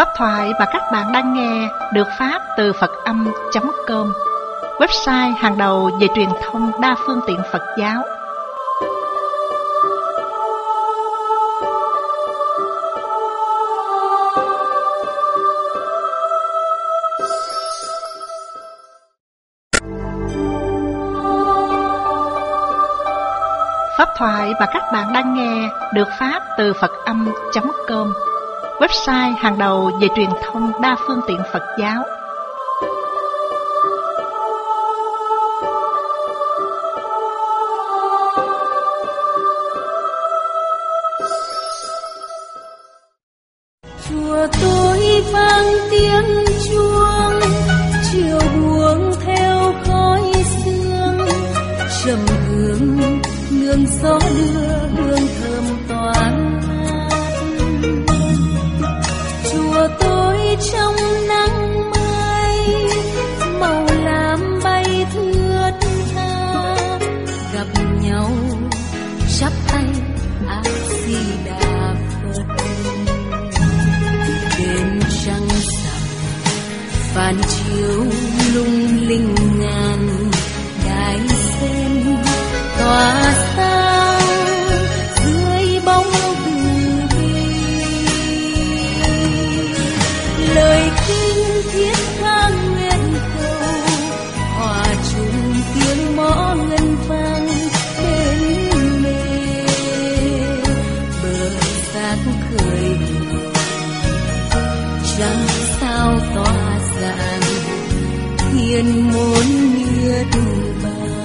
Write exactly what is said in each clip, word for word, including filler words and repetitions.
Pháp thoại mà các bạn đang nghe được phát từ Phật âm chấm com, website hàng đầu về truyền thông đa phương tiện Phật giáo. Pháp thoại mà các bạn đang nghe được phát từ Phật âm chấm com, website hàng đầu về truyền thông đa phương tiện Phật giáo. Chùa tôi vang tiếng chuông, chiều buông theo khói sương, trầm hương nương gió đưa hương thơm toán ngát. Chùa tôi trong nắng mai, màu lam bay thướt tha, gặp nhau chắp tay A Di Đà Phật. Đêm trăng rằm phản chiếu lung linh ngàn, đài sen tỏa sáng dưới bóng từ bi. Lời kinh thiết tha nguyện cầu, hòa chung tiếng mõ ngân vang bên mê. Bờ giác khởi trăng sao tỏa rạng, thiên môn niết bàn.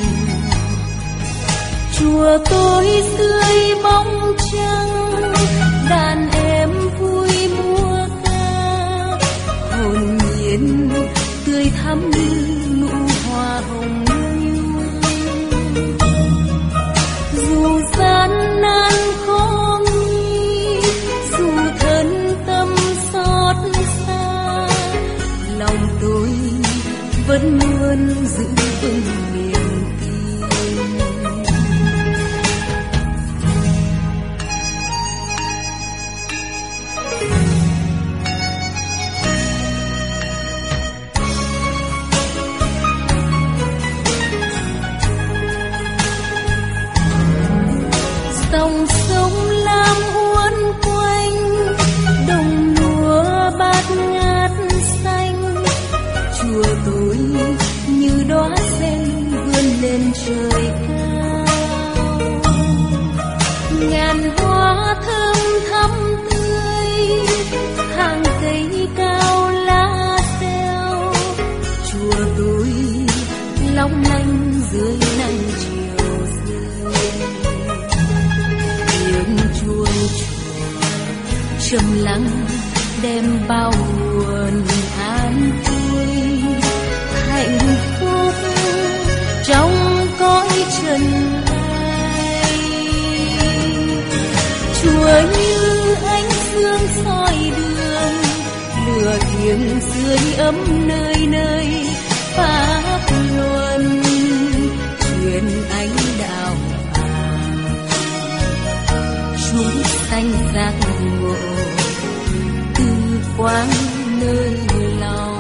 Chùa tôi dưới bóng trăng, đàn em vui múa ca, hồn nhiên tươi thắm như nụ hoa hồng nhung. Dù gian nan khó nghi, dù thân tâm xót xa, lòng tôi vẫn luôn giữ vững niềm tin. Dòng sông lam uốn quanh, đồng lúa bát ngát xanh. Chùa tôi như đóa sen vươn lên trời cao, ngàn hoa thơm thắm tươi, hàng cây cao lá xeo. Chùa tôi long lanh dưới nắng chiều rơi, tiếng chuông chùa trầm lắng đem bao nguồn an vui. Hạnh phúc trong cõi trần ai, chùa như ánh dương soi đường, lửa thiêng dưới ấm nơi nơi pháp luân, truyền ánh đạo vàng. Chúng sanh giác ngộ từ quang nơi lòng.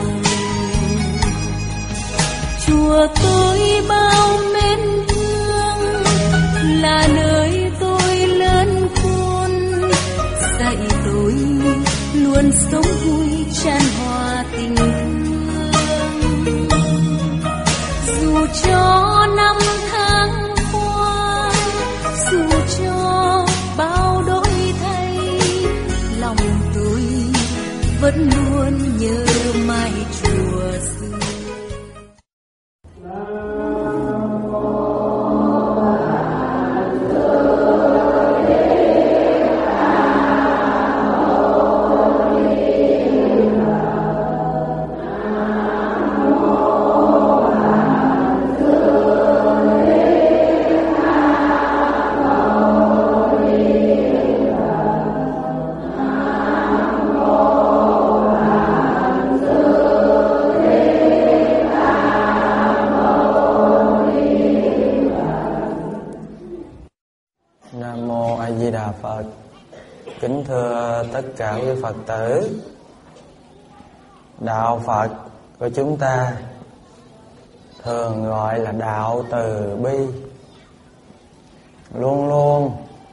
Chùa tôi bao mến thương, là nơi tôi lớn khôn, dạy tôi luôn sống vui chan hòa tình thương. Dù cho năm tháng qua, dù cho bao đổi thay, lòng tôi vẫn luôn nhớ mãi chùa xưa. Nam mô A Di Đà Phật. Kính thưa tất cả quý Phật tử, Đạo Phật của chúng ta thường gọi là đạo từ bi, luôn luôn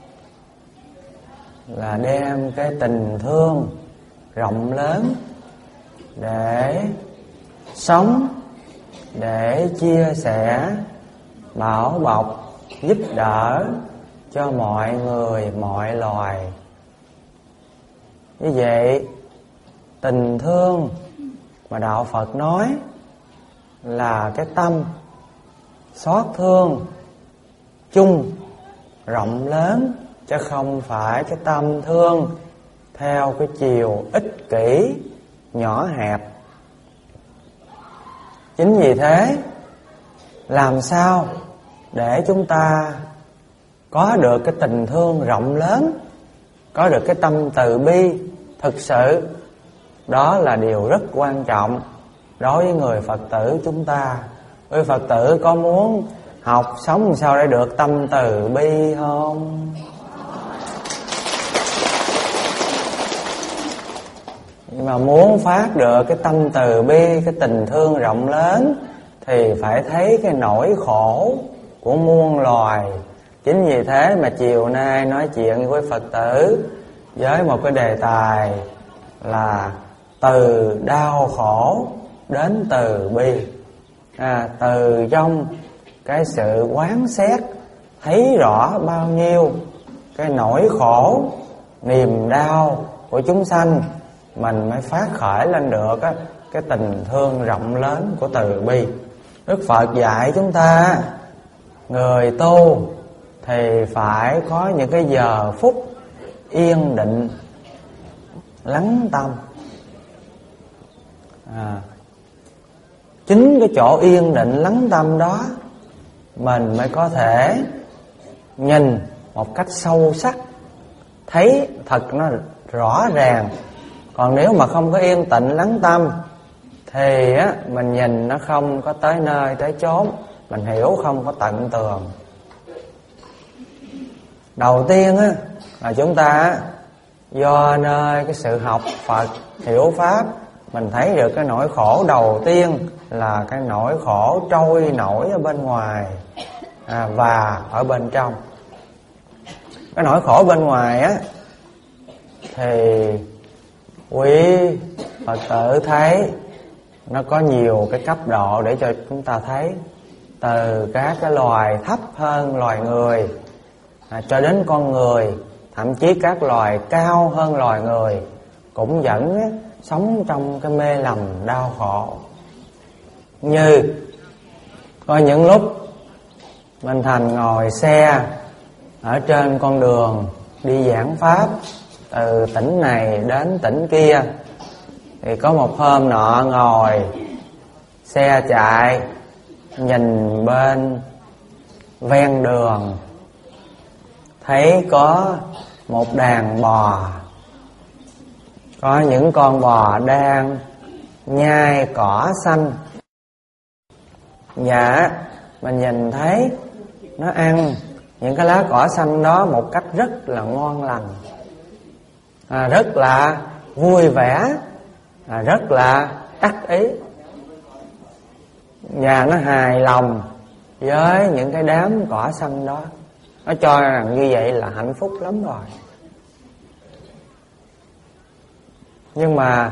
là đem cái tình thương rộng lớn để sống, để chia sẻ, bảo bọc, giúp đỡ cho mọi người, mọi loài. Như vậy, tình thương mà Đạo Phật nói là cái tâm xót thương chung, rộng lớn, chứ không phải cái tâm thương theo cái chiều ích kỷ, nhỏ hẹp. Chính vì thế, làm sao để chúng ta có được cái tình thương rộng lớn, có được cái tâm từ bi thực sự, đó là điều rất quan trọng đối với người Phật tử chúng ta. Người Phật tử có muốn học sống làm sao để được tâm từ bi không? Nhưng mà muốn phát được cái tâm từ bi, cái tình thương rộng lớn, thì phải thấy cái nỗi khổ của muôn loài. Chính vì thế mà chiều nay nói chuyện với Phật tử với một cái đề tài là từ đau khổ đến từ bi. à, Từ trong cái sự quán xét thấy rõ bao nhiêu cái nỗi khổ, niềm đau của chúng sanh, mình mới phát khởi lên được á, cái tình thương rộng lớn của từ bi. Đức Phật dạy chúng ta, người tu thì phải có những cái giờ phút yên định, lắng tâm. à, Chính cái chỗ yên định lắng tâm đó, mình mới có thể nhìn một cách sâu sắc, thấy thật nó rõ ràng. Còn nếu mà không có yên tĩnh lắng tâm thì á, mình nhìn nó không có tới nơi tới chốn, mình hiểu không có tận tường. Đầu tiên á, là chúng ta do nơi cái sự học Phật, hiểu Pháp, mình thấy được cái nỗi khổ đầu tiên là cái nỗi khổ trôi nổi ở bên ngoài à, và ở bên trong. Cái nỗi khổ bên ngoài á thì quý Phật tử thấy nó có nhiều cái cấp độ để cho chúng ta thấy. Từ các cái loài thấp hơn loài người à, cho đến con người, thậm chí các loài cao hơn loài người cũng vẫn á, sống trong cái mê lầm đau khổ. Như có những lúc Minh Thành ngồi xe ở trên con đường đi giảng Pháp từ tỉnh này đến tỉnh kia, thì có một hôm nọ ngồi xe chạy, nhìn bên ven đường, thấy có một đàn bò, có những con bò đang nhai cỏ xanh. Dạ, mình nhìn thấy nó ăn những cái lá cỏ xanh đó một cách rất là ngon lành, à, rất là vui vẻ, à, rất là đắc ý. Và nó hài lòng với những cái đám cỏ xanh đó. Nó cho rằng như vậy là hạnh phúc lắm rồi. Nhưng mà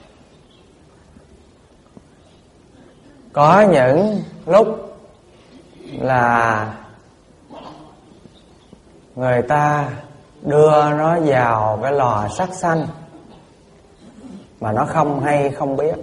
có những lúc là người ta đưa nó vào cái lò sát sanh mà nó không hay không biết.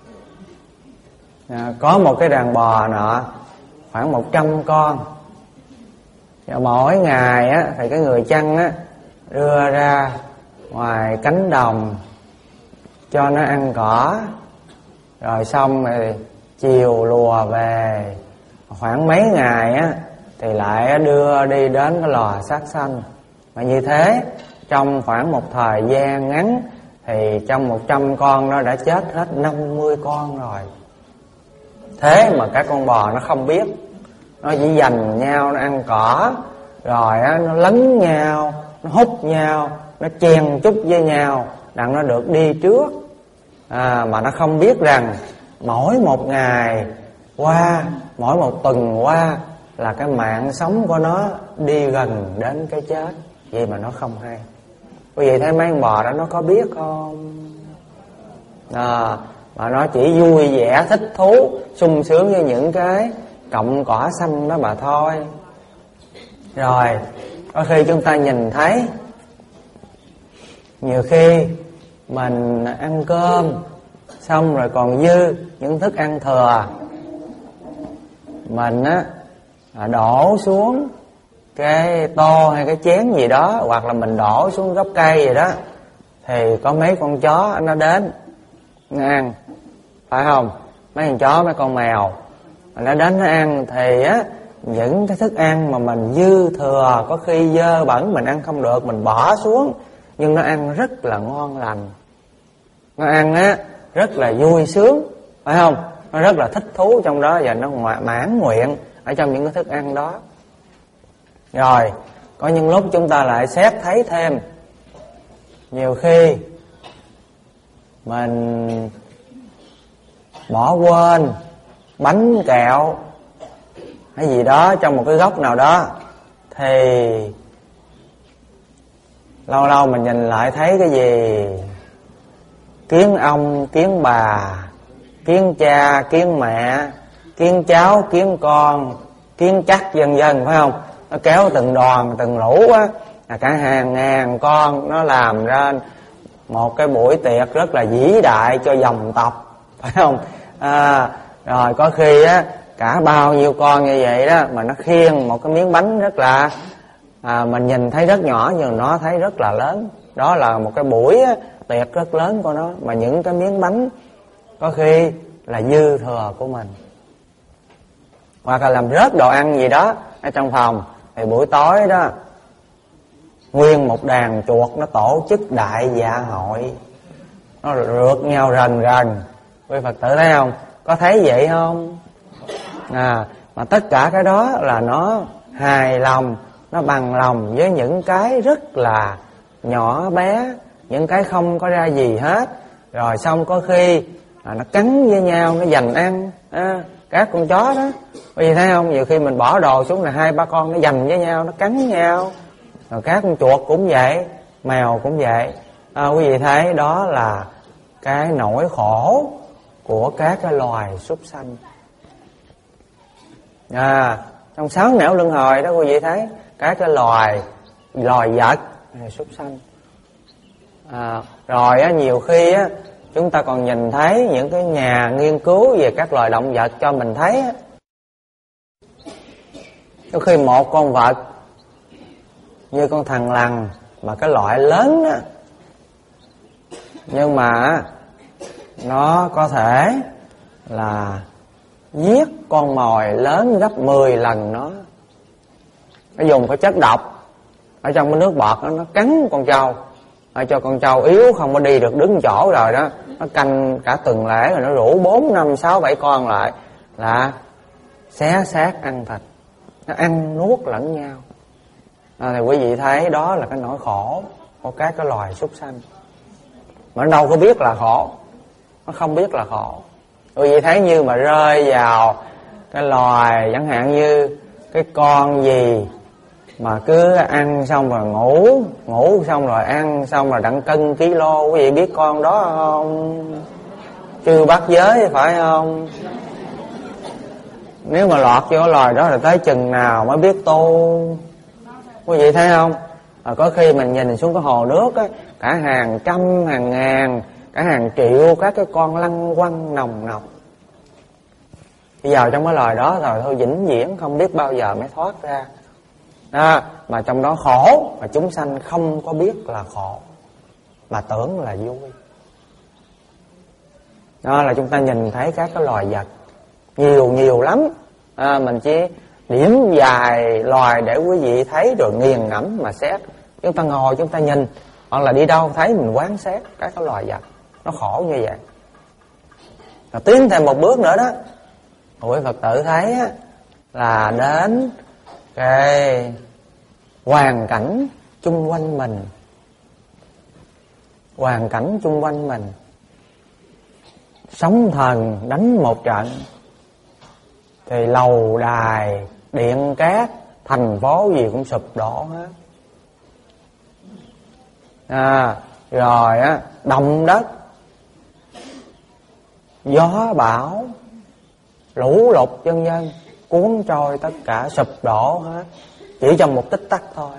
à, Có một cái đàn bò nọ khoảng một trăm con, và mỗi ngày á, thì cái người chăn á, đưa ra ngoài cánh đồng cho nó ăn cỏ. Rồi xong rồi chiều lùa về, khoảng mấy ngày á, thì lại đưa đi đến cái lò sát sanh. Mà như thế trong khoảng một thời gian ngắn thì trong một trăm con nó đã chết hết năm mươi con rồi. Thế mà các con bò nó không biết, nó chỉ giành nhau nó ăn cỏ, rồi á, nó lấn nhau, nó hút nhau, nó chen chúc với nhau đặng nó được đi trước. à, mà nó không biết rằng mỗi một ngày qua, mỗi một tuần qua là cái mạng sống của nó đi gần đến cái chết. Vậy mà nó không hay. Quý vị thấy mấy con bò đó nó có biết không? À, mà nó chỉ vui vẻ, thích thú, sung sướng với những cái cọng cỏ xanh đó mà thôi. Rồi, có khi chúng ta nhìn thấy, nhiều khi mình ăn cơm xong rồi còn dư những thức ăn thừa, mình á đổ xuống cái tô hay cái chén gì đó, hoặc là mình đổ xuống gốc cây gì đó, thì có mấy con chó nó đến nó ăn, phải không? Mấy con chó, mấy con mèo nó đến nó ăn, thì á những cái thức ăn mà mình dư thừa, có khi dơ bẩn mình ăn không được, mình bỏ xuống, nhưng nó ăn rất là ngon lành, nó ăn á rất là vui sướng, phải không? Nó rất là thích thú trong đó, và nó mãn nguyện ở trong những cái thức ăn đó. Rồi có những lúc chúng ta lại xét thấy thêm, nhiều khi mình bỏ quên bánh kẹo hay gì đó trong một cái góc nào đó, thì lâu lâu mình nhìn lại thấy cái gì kiến ông, kiến bà, kiến cha, kiến mẹ, kiến cháu, kiến con, kiến chắc vân vân, phải không? Nó kéo từng đoàn, từng lũ á, là cả hàng ngàn con, nó làm ra một cái buổi tiệc rất là vĩ đại cho dòng tộc, phải không? À, rồi có khi á cả bao nhiêu con như vậy đó, mà nó khiêng một cái miếng bánh rất là à, mình nhìn thấy rất nhỏ nhưng nó thấy rất là lớn. Đó là một cái buổi á, tiệc rất lớn của nó, mà những cái miếng bánh có khi là dư thừa của mình, hoặc là làm rớt đồ ăn gì đó ở trong phòng, thì buổi tối đó nguyên một đàn chuột nó tổ chức đại dạ hội, nó rượt nhau rần rần. Quý Phật tử thấy không? Có thấy vậy không? À, mà tất cả cái đó là nó hài lòng, nó bằng lòng với những cái rất là nhỏ bé, những cái không có ra gì hết. Rồi xong có khi à, nó cắn với nhau, nó giành ăn à, các con chó đó. Quý vị thấy không? Nhiều khi mình bỏ đồ xuống là hai ba con nó giành với nhau, nó cắn với nhau. Rồi các con chuột cũng vậy, mèo cũng vậy. À, quý vị thấy đó là cái nỗi khổ của các cái loài súc sanh. À, trong sáu nẻo luân hồi đó quý vị thấy các cái loài loài vật súc sanh. À, rồi á, nhiều khi á chúng ta còn nhìn thấy những cái nhà nghiên cứu về các loài động vật cho mình thấy á, có khi một con vật như con thằn lằn mà cái loại lớn á, nhưng mà nó có thể là giết con mồi lớn gấp mười lần nó. Nó dùng cái chất độc ở trong cái nước bọt đó, nó cắn con trâu, để cho con trâu yếu không có đi được đứng chỗ rồi đó. Nó canh cả tuần lễ rồi nó rủ bốn, năm, sáu, bảy con lại là xé xác ăn thịt. Nó ăn nuốt lẫn nhau. À, thì quý vị thấy đó là cái nỗi khổ của các cái loài súc sanh. Mà nó đâu có biết là khổ, nó không biết là khổ. Quý vị thấy như mà rơi vào cái loài chẳng hạn như cái con gì mà cứ ăn xong rồi ngủ, ngủ xong rồi ăn, xong rồi đặng cân ký lô. Quý vị biết con đó không? Chưa bắt giới phải không? Nếu mà lọt vô loài đó là tới chừng nào mới biết tu. Quý vị thấy không? À, có khi mình nhìn xuống cái hồ nước á, cả hàng trăm, hàng ngàn, cả hàng triệu các cái con lăng quăng nồng nọc. Đi vào trong cái loài đó rồi thôi vĩnh viễn không biết bao giờ mới thoát ra. À, mà trong đó khổ, mà chúng sanh không có biết là khổ, mà tưởng là vui. Đó là chúng ta nhìn thấy các cái loài vật nhiều nhiều lắm. À, mình chỉ điểm vài loài để quý vị thấy rồi nghiền ngẫm mà xét. Chúng ta ngồi chúng ta nhìn, hoặc là đi đâu thấy mình quán xét các cái loài vật nó khổ như vậy. Rồi tiến thêm một bước nữa đó, quý Phật tử thấy á, là đến cái hoàn cảnh chung quanh mình. Hoàn cảnh chung quanh mình sóng thần đánh một trận thì lầu đài điện cát thành phố gì cũng sụp đổ hết. À, rồi á, động đất, gió bão, lũ lụt vân vân, cuốn trôi tất cả, sụp đổ hết, chỉ trong một tích tắc thôi.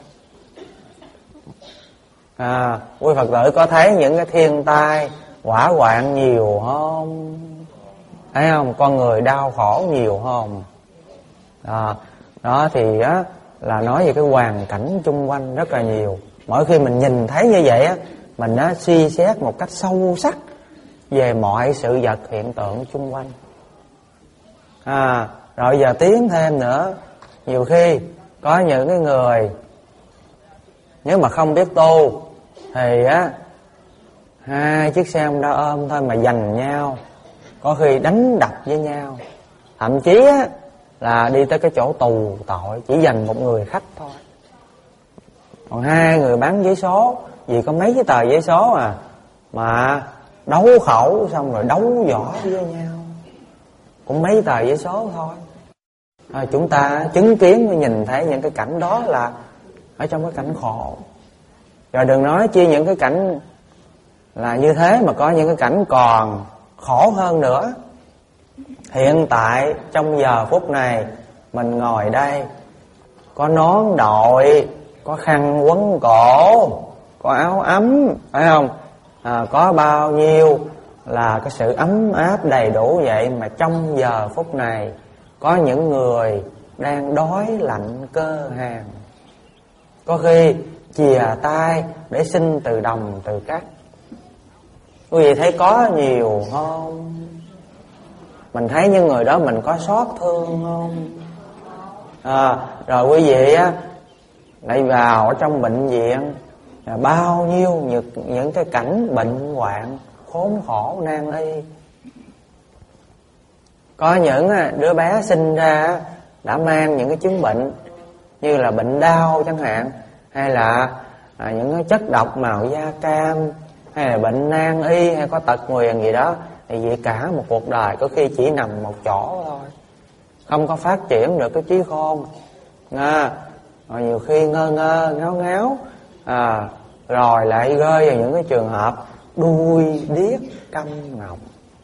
À, quý Phật tử có thấy những cái thiên tai hỏa hoạn nhiều không? Thấy không? Con người đau khổ nhiều không? À, đó thì á là nói về cái hoàn cảnh chung quanh rất là nhiều. Mỗi khi mình nhìn thấy như vậy á, mình á suy xét một cách sâu sắc về mọi sự vật hiện tượng chung quanh. À, rồi giờ tiến thêm nữa, nhiều khi có những cái người nếu mà không biết tu thì á hai chiếc xe Honda ôm thôi mà giành nhau, có khi đánh đập với nhau, thậm chí á là đi tới cái chỗ tù tội chỉ dành một người khách thôi. Còn hai người bán giấy số, vì có mấy cái tờ giấy số à, mà đấu khẩu xong rồi đấu võ với nhau, cũng mấy tờ giấy số thôi. À, chúng ta chứng kiến nhìn thấy những cái cảnh đó là ở trong cái cảnh khổ. Rồi đừng nói chi những cái cảnh là như thế, mà có những cái cảnh còn khổ hơn nữa. Hiện tại trong giờ phút này mình ngồi đây, có nón đội, có khăn quấn cổ, có áo ấm, phải không? À, có bao nhiêu là cái sự ấm áp đầy đủ vậy, mà trong giờ phút này có những người đang đói lạnh cơ hàn, có khi chìa tay để xin từ đồng từ cắt. Quý vị thấy có nhiều không? Mình thấy những người đó mình có xót thương không? À, rồi quý vị á lại vào ở trong bệnh viện, là bao nhiêu những, những cái cảnh bệnh hoạn khốn khổ nan y. Có những đứa bé sinh ra đã mang những cái chứng bệnh như là bệnh đau chẳng hạn, hay là à, những cái chất độc màu da cam, hay là bệnh nan y, hay có tật nguyền gì đó, thì vậy cả một cuộc đời có khi chỉ nằm một chỗ thôi, không có phát triển được cái trí khôn. À, rồi nhiều khi ngơ ngơ ngáo ngáo, à, rồi lại rơi vào những cái trường hợp đuôi điếc câm ngọng.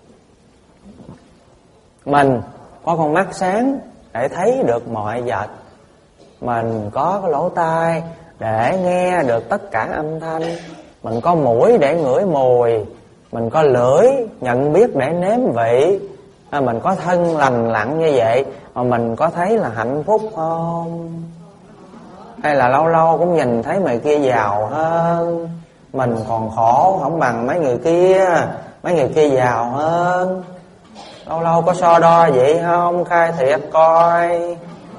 Mình có con mắt sáng để thấy được mọi vật, mình có cái lỗ tai để nghe được tất cả âm thanh, mình có mũi để ngửi mùi, mình có lưỡi nhận biết để nếm vị, à, mình có thân lành lặn như vậy mà mình có thấy là hạnh phúc không? Hay là lâu lâu cũng nhìn thấy người kia giàu hơn, mình còn khổ không bằng mấy người kia, mấy người kia giàu hơn. Lâu lâu có so đo vậy không? Khai thiệt coi.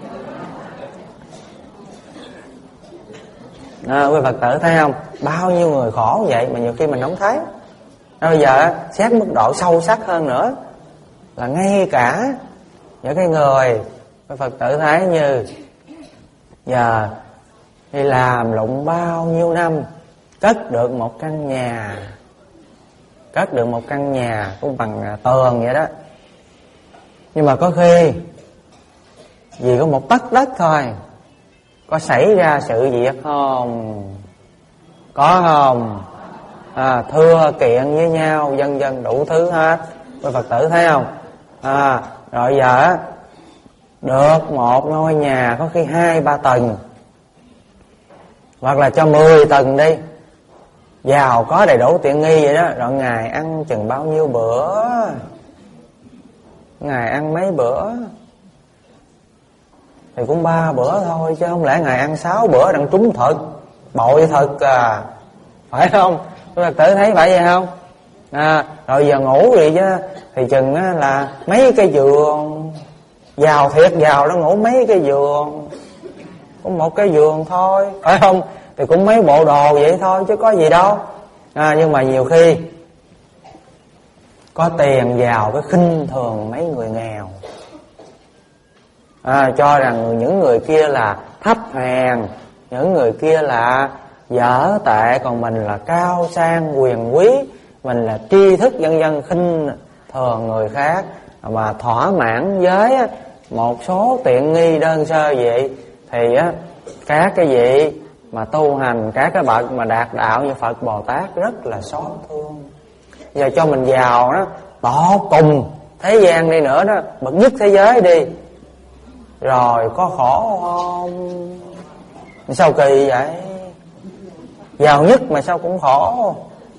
À, quý Phật tử thấy không? Bao nhiêu người khổ vậy mà nhiều khi mình không thấy. À, bây giờ xét mức độ sâu sắc hơn nữa, là ngay cả những cái người quý Phật tử thấy như giờ đi làm lụng bao nhiêu năm, cất được một căn nhà, cất được một căn nhà cũng bằng tường vậy đó, nhưng mà có khi vì có một tấc đất thôi, có xảy ra sự việc không? Có không? À, thưa kiện với nhau vân vân đủ thứ hết, quý Phật tử thấy không? À, rồi giờ được một ngôi nhà có khi hai ba tầng, hoặc là cho mười tầng đi, giàu có đầy đủ tiện nghi vậy đó, rồi ngày ăn chừng bao nhiêu bữa, ngày ăn mấy bữa thì cũng ba bữa thôi, chứ không lẽ ngày ăn sáu bữa đặng trúng thực, bội thực à, phải không? Quý Phật tử thấy phải vậy không? À, rồi giờ ngủ vậy chứ thì chừng là mấy cái giường, giàu thiệt giàu nó ngủ mấy cái giường, cũng một cái giường thôi, phải không? Thì cũng mấy bộ đồ vậy thôi chứ có gì đâu. À, nhưng mà nhiều khi có tiền giàu cái khinh thường mấy người nghèo, à, cho rằng những người kia là thấp hèn, những người kia là dở tệ, còn mình là cao sang quyền quý, mình là tri thức vân vân, khinh thường người khác mà thỏa mãn với một số tiện nghi đơn sơ vậy, thì á các cái vị mà tu hành, các cái bậc mà đạt đạo như Phật Bồ Tát rất là xót thương. Giờ cho mình giàu đó, tột cùng thế gian đi nữa đó, bậc nhất thế giới đi, rồi có khổ không? Sao kỳ vậy? Giàu nhất mà sao cũng khổ.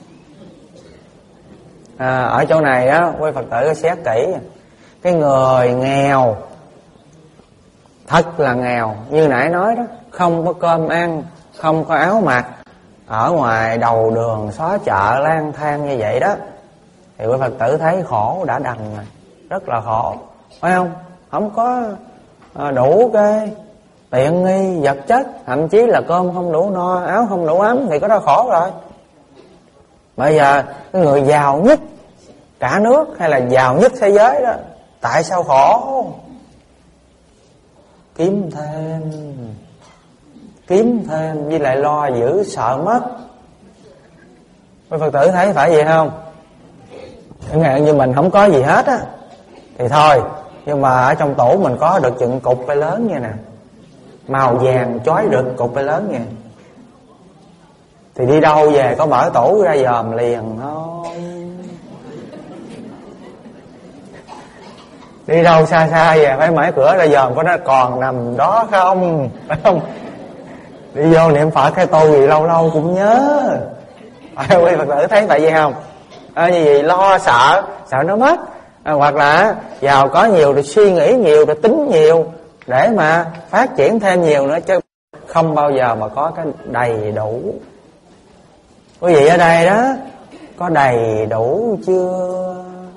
À, ở chỗ này á, quý Phật tử có xét kỹ, cái người nghèo, thật là nghèo, như nãy nói đó, không có cơm ăn, không có áo mặc, ở ngoài đầu đường xó chợ lang thang như vậy đó, thì quý Phật tử thấy khổ đã đành rồi, rất là khổ, phải không? Không có đủ cái tiện nghi vật chất, thậm chí là cơm không đủ no, áo không đủ ấm, thì có đó khổ rồi. Bây giờ cái người giàu nhất cả nước hay là giàu nhất thế giới đó, tại sao khổ? Kiếm thêm, kiếm thêm với lại lo giữ sợ mất. Quý Phật tử thấy phải vậy không? Chẳng hạn như mình không có gì hết á thì thôi, nhưng mà ở trong tủ mình có được chừng cục phải lớn như nè, màu vàng chói được cục phải lớn nha, thì đi đâu về có mở tủ ra dòm liền thôi. Đi đâu xa xa về phải mở cửa ra dòm có nó còn nằm đó không, phải không? Đi vô niệm Phật cái tôi gì lâu lâu cũng nhớ. À, quý Phật tử thấy vậy vậy không? À, như vậy lo sợ, sợ nó mất. À, hoặc là giàu có nhiều rồi suy nghĩ nhiều rồi tính nhiều để mà phát triển thêm nhiều nữa, chứ không bao giờ mà có cái đầy đủ. Quý vị ở đây đó có đầy đủ chưa?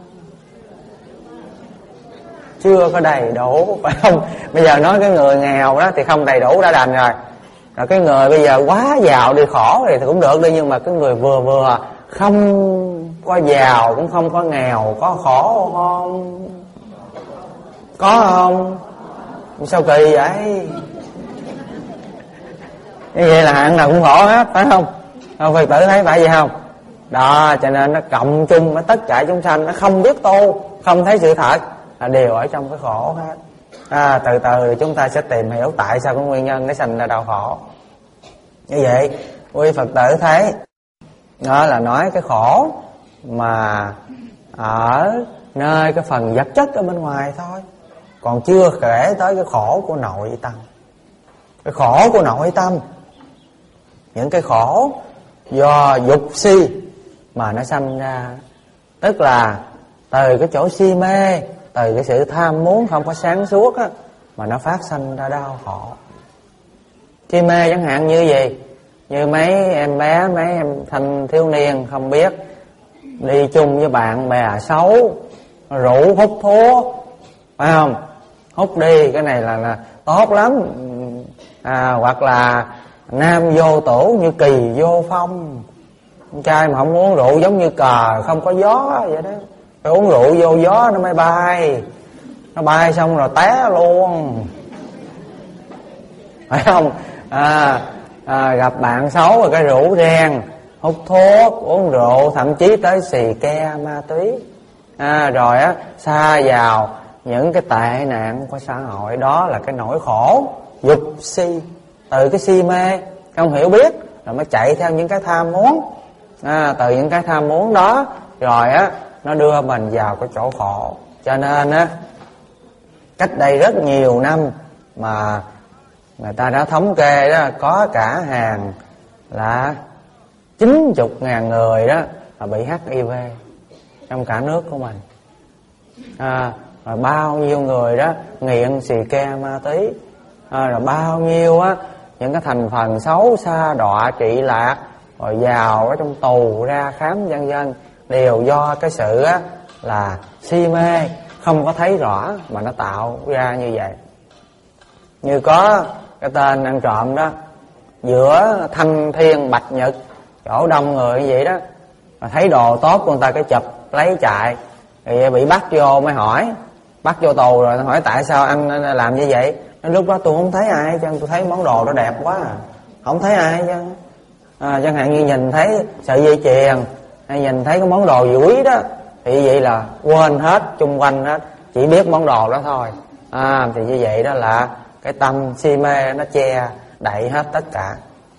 Chưa có đầy đủ, phải không? Bây giờ nói cái người nghèo đó thì không đầy đủ đã đành rồi. Rồi cái người bây giờ quá giàu đi khổ thì cũng được đi, nhưng mà cái người vừa vừa không có giàu cũng không có nghèo, có khổ không? Có không? Sao kỳ vậy? Như vậy là hạng nào cũng khổ hết, phải không? Không, Phật tử thấy phải vậy không? Đó, cho nên nó cộng chung với tất cả chúng sanh, nó không biết tu, không thấy sự thật, là đều ở trong cái khổ hết. À, từ từ thì chúng ta sẽ tìm hiểu tại sao có nguyên nhân để sinh ra đau khổ. Như vậy, quý Phật tử thấy đó là nói cái khổ mà ở nơi cái phần vật chất ở bên ngoài thôi, còn chưa kể tới cái khổ của nội tâm. Cái khổ của nội tâm, những cái khổ do dục si mà nó sanh ra, tức là từ cái chỗ si mê, từ cái sự tham muốn không có sáng suốt á, mà nó phát sanh ra đau khổ. Si mê chẳng hạn như gì? Như mấy em bé, mấy em thanh thiếu niên không biết, đi chung với bạn bè xấu, rượu hút thuốc, phải không? Hút đi, cái này là, là tốt lắm. À, hoặc là nam vô tửu như kỳ vô phong, con trai mà không uống rượu giống như cờ không có gió vậy đó, phải uống rượu vô gió nó mới bay, nó bay xong rồi té luôn, phải không? À, à, gặp bạn xấu rồi cái rượu ren, hút thuốc, uống rượu, thậm chí tới xì ke ma túy, à, rồi á sa vào những cái tệ nạn của xã hội. Đó là cái nỗi khổ dục si, từ cái si mê không hiểu biết rồi mới chạy theo những cái tham muốn, à, từ những cái tham muốn đó rồi á nó đưa mình vào cái chỗ khổ. Cho nên á cách đây rất nhiều năm mà người ta đã thống kê đó, có cả hàng là chín mươi ngàn người đó là bị hát i vê trong cả nước của mình, à, rồi bao nhiêu người đó nghiện xì ke ma túy, à, rồi bao nhiêu á những cái thành phần xấu xa đọa trị lạc, rồi vào ở trong tù ra khám vân vân, đều do cái sự á là si mê không có thấy rõ mà nó tạo ra như vậy. Như có cái tên ăn trộm đó, giữa thanh thiên bạch nhật, chỗ đông người như vậy đó, mà thấy đồ tốt của người ta cái chụp lấy chạy, thì bị bắt vô mới hỏi, bắt vô tù rồi hỏi tại sao anh làm như vậy. Nên lúc đó tôi không thấy ai chứ, tôi thấy món đồ đó đẹp quá à, không thấy ai chứ. À, chẳng hạn như nhìn thấy sợi dây chuyền hay nhìn thấy cái món đồ gì quý đó, thì vậy là quên hết chung quanh hết, chỉ biết món đồ đó thôi. À, thì như vậy đó là cái tâm si mê nó che đậy hết tất cả.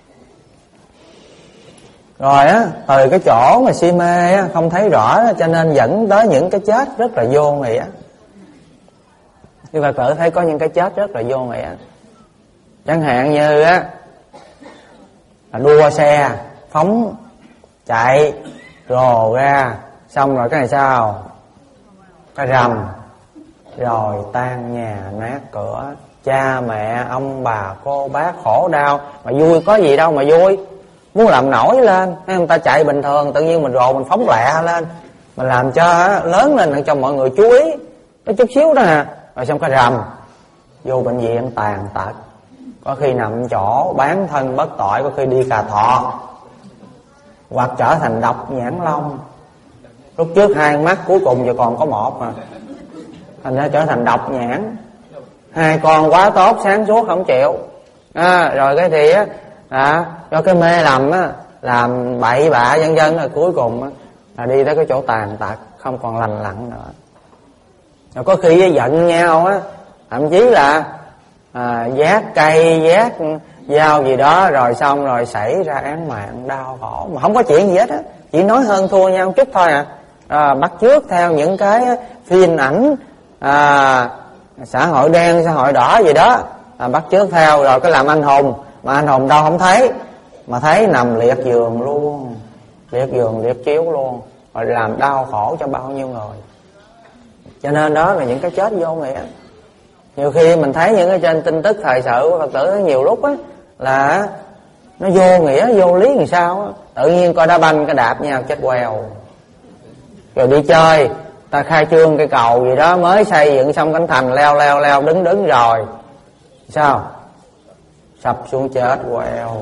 Rồi á, từ cái chỗ mà si mê á, không thấy rõ đó, cho nên dẫn tới những cái chết rất là vô nghĩa. Chúng ta tự thấy có những cái chết rất là vô nghĩa. Chẳng hạn như á, là đua xe phóng chạy rồ ra, xong rồi cái này sao? Cái rầm, rồi tan nhà nát cửa, cha mẹ ông bà cô bác khổ đau. Mà vui có gì đâu mà vui, muốn làm nổi lên. Thấy người ta chạy bình thường, tự nhiên mình rồ mình phóng lẹ lên, mình làm cho lớn lên cho mọi người chú ý, có chút xíu đó à. Rồi xong cái rầm, vô bệnh viện tàn tật, có khi nằm chỗ bán thân bất tội, có khi đi cà thọ, hoặc trở thành độc nhãn long. Lúc trước hai mắt, cuối cùng giờ còn có một mà, thành ra trở thành độc nhãn. Hai con quá tốt, sáng suốt không chịu. À, rồi cái thì á, à, do cái mê lầm á, làm bậy bạ vân vân, rồi cuối cùng á, là đi tới cái chỗ tàn tật, không còn lành lặn nữa. Rồi có khi giận nhau á, thậm chí là à, vác cây, vác dao gì đó, rồi xong rồi xảy ra án mạng đau khổ mà không có chuyện gì hết á, chỉ nói hơn thua nhau một chút thôi à. À, bắt chước theo những cái phim ảnh à, xã hội đen, xã hội đỏ gì đó, à, bắt chước theo rồi cái làm anh hùng, mà anh hùng đâu không thấy, mà thấy nằm liệt giường luôn, liệt giường liệt chiếu luôn, rồi làm đau khổ cho bao nhiêu người. Cho nên đó là những cái chết vô nghĩa. Nhiều khi mình thấy những cái trên tin tức thời sự của Phật tử nhiều lúc á, là nó vô nghĩa vô lý làm sao á, tự nhiên coi đá banh cái đạp nhau chết queo. Rồi đi chơi, ta khai trương cây cầu gì đó mới xây dựng xong cánh thành, leo leo leo đứng đứng rồi sao sập xuống chết queo.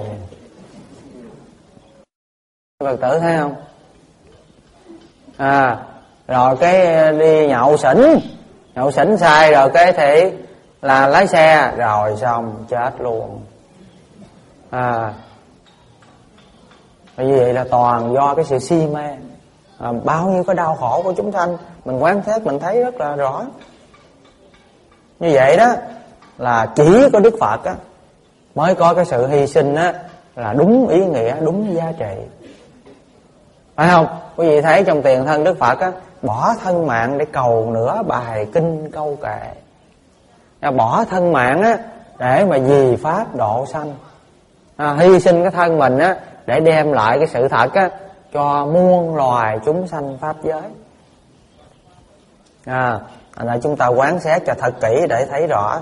Phật tử thấy không? À, rồi cái đi nhậu xỉn, nhậu xỉn sai rồi cái thì là lái xe rồi xong chết luôn. À, bởi vì vậy là toàn do cái sự si mê. À, bao nhiêu cái đau khổ của chúng sanh mình quán xét mình thấy rất là rõ. Như vậy đó là chỉ có Đức Phật á mới có cái sự hy sinh á là đúng ý nghĩa, đúng giá trị, phải không? Quý vị thấy trong tiền thân Đức Phật á, bỏ thân mạng để cầu nửa bài kinh câu kệ, à, bỏ thân mạng á để mà vì pháp độ sanh, à, hy sinh cái thân mình á để đem lại cái sự thật á cho muôn loài chúng sanh pháp giới. À, là chúng ta quán xét cho thật kỹ để thấy rõ.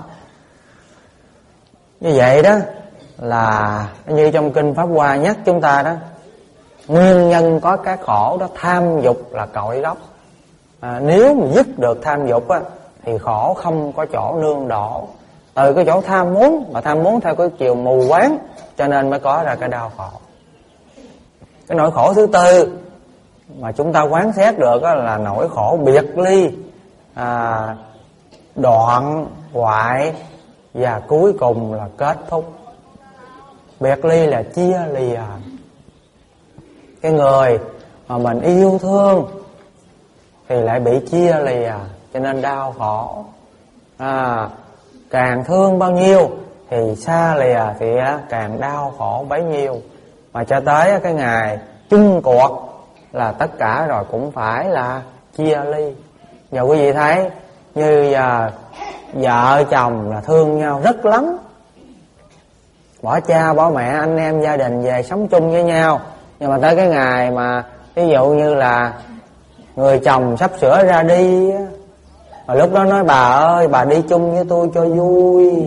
Như vậy đó là như trong kinh Pháp Hoa nhắc chúng ta đó, nguyên nhân có cái khổ đó tham dục là cội gốc. À, nếu mà dứt được tham dục á thì khổ không có chỗ nương đổ. Từ cái chỗ tham muốn, mà tham muốn theo cái chiều mù quáng, cho nên mới có ra cái đau khổ. Cái nỗi khổ thứ tư mà chúng ta quán xét được là nỗi khổ biệt ly, à, đoạn hoại và cuối cùng là kết thúc. Biệt ly là chia lìa. Cái người mà mình yêu thương thì lại bị chia lìa, cho nên đau khổ. À, càng thương bao nhiêu thì xa lìa thì càng đau khổ bấy nhiêu. Mà cho tới cái ngày chung cuộc là tất cả rồi cũng phải là chia ly. Giờ quý vị thấy như giờ vợ chồng là thương nhau rất lắm, bỏ cha bỏ mẹ anh em gia đình về sống chung với nhau. Nhưng mà tới cái ngày mà ví dụ như là người chồng sắp sửa ra đi, mà lúc đó nói bà ơi bà đi chung với tôi cho vui,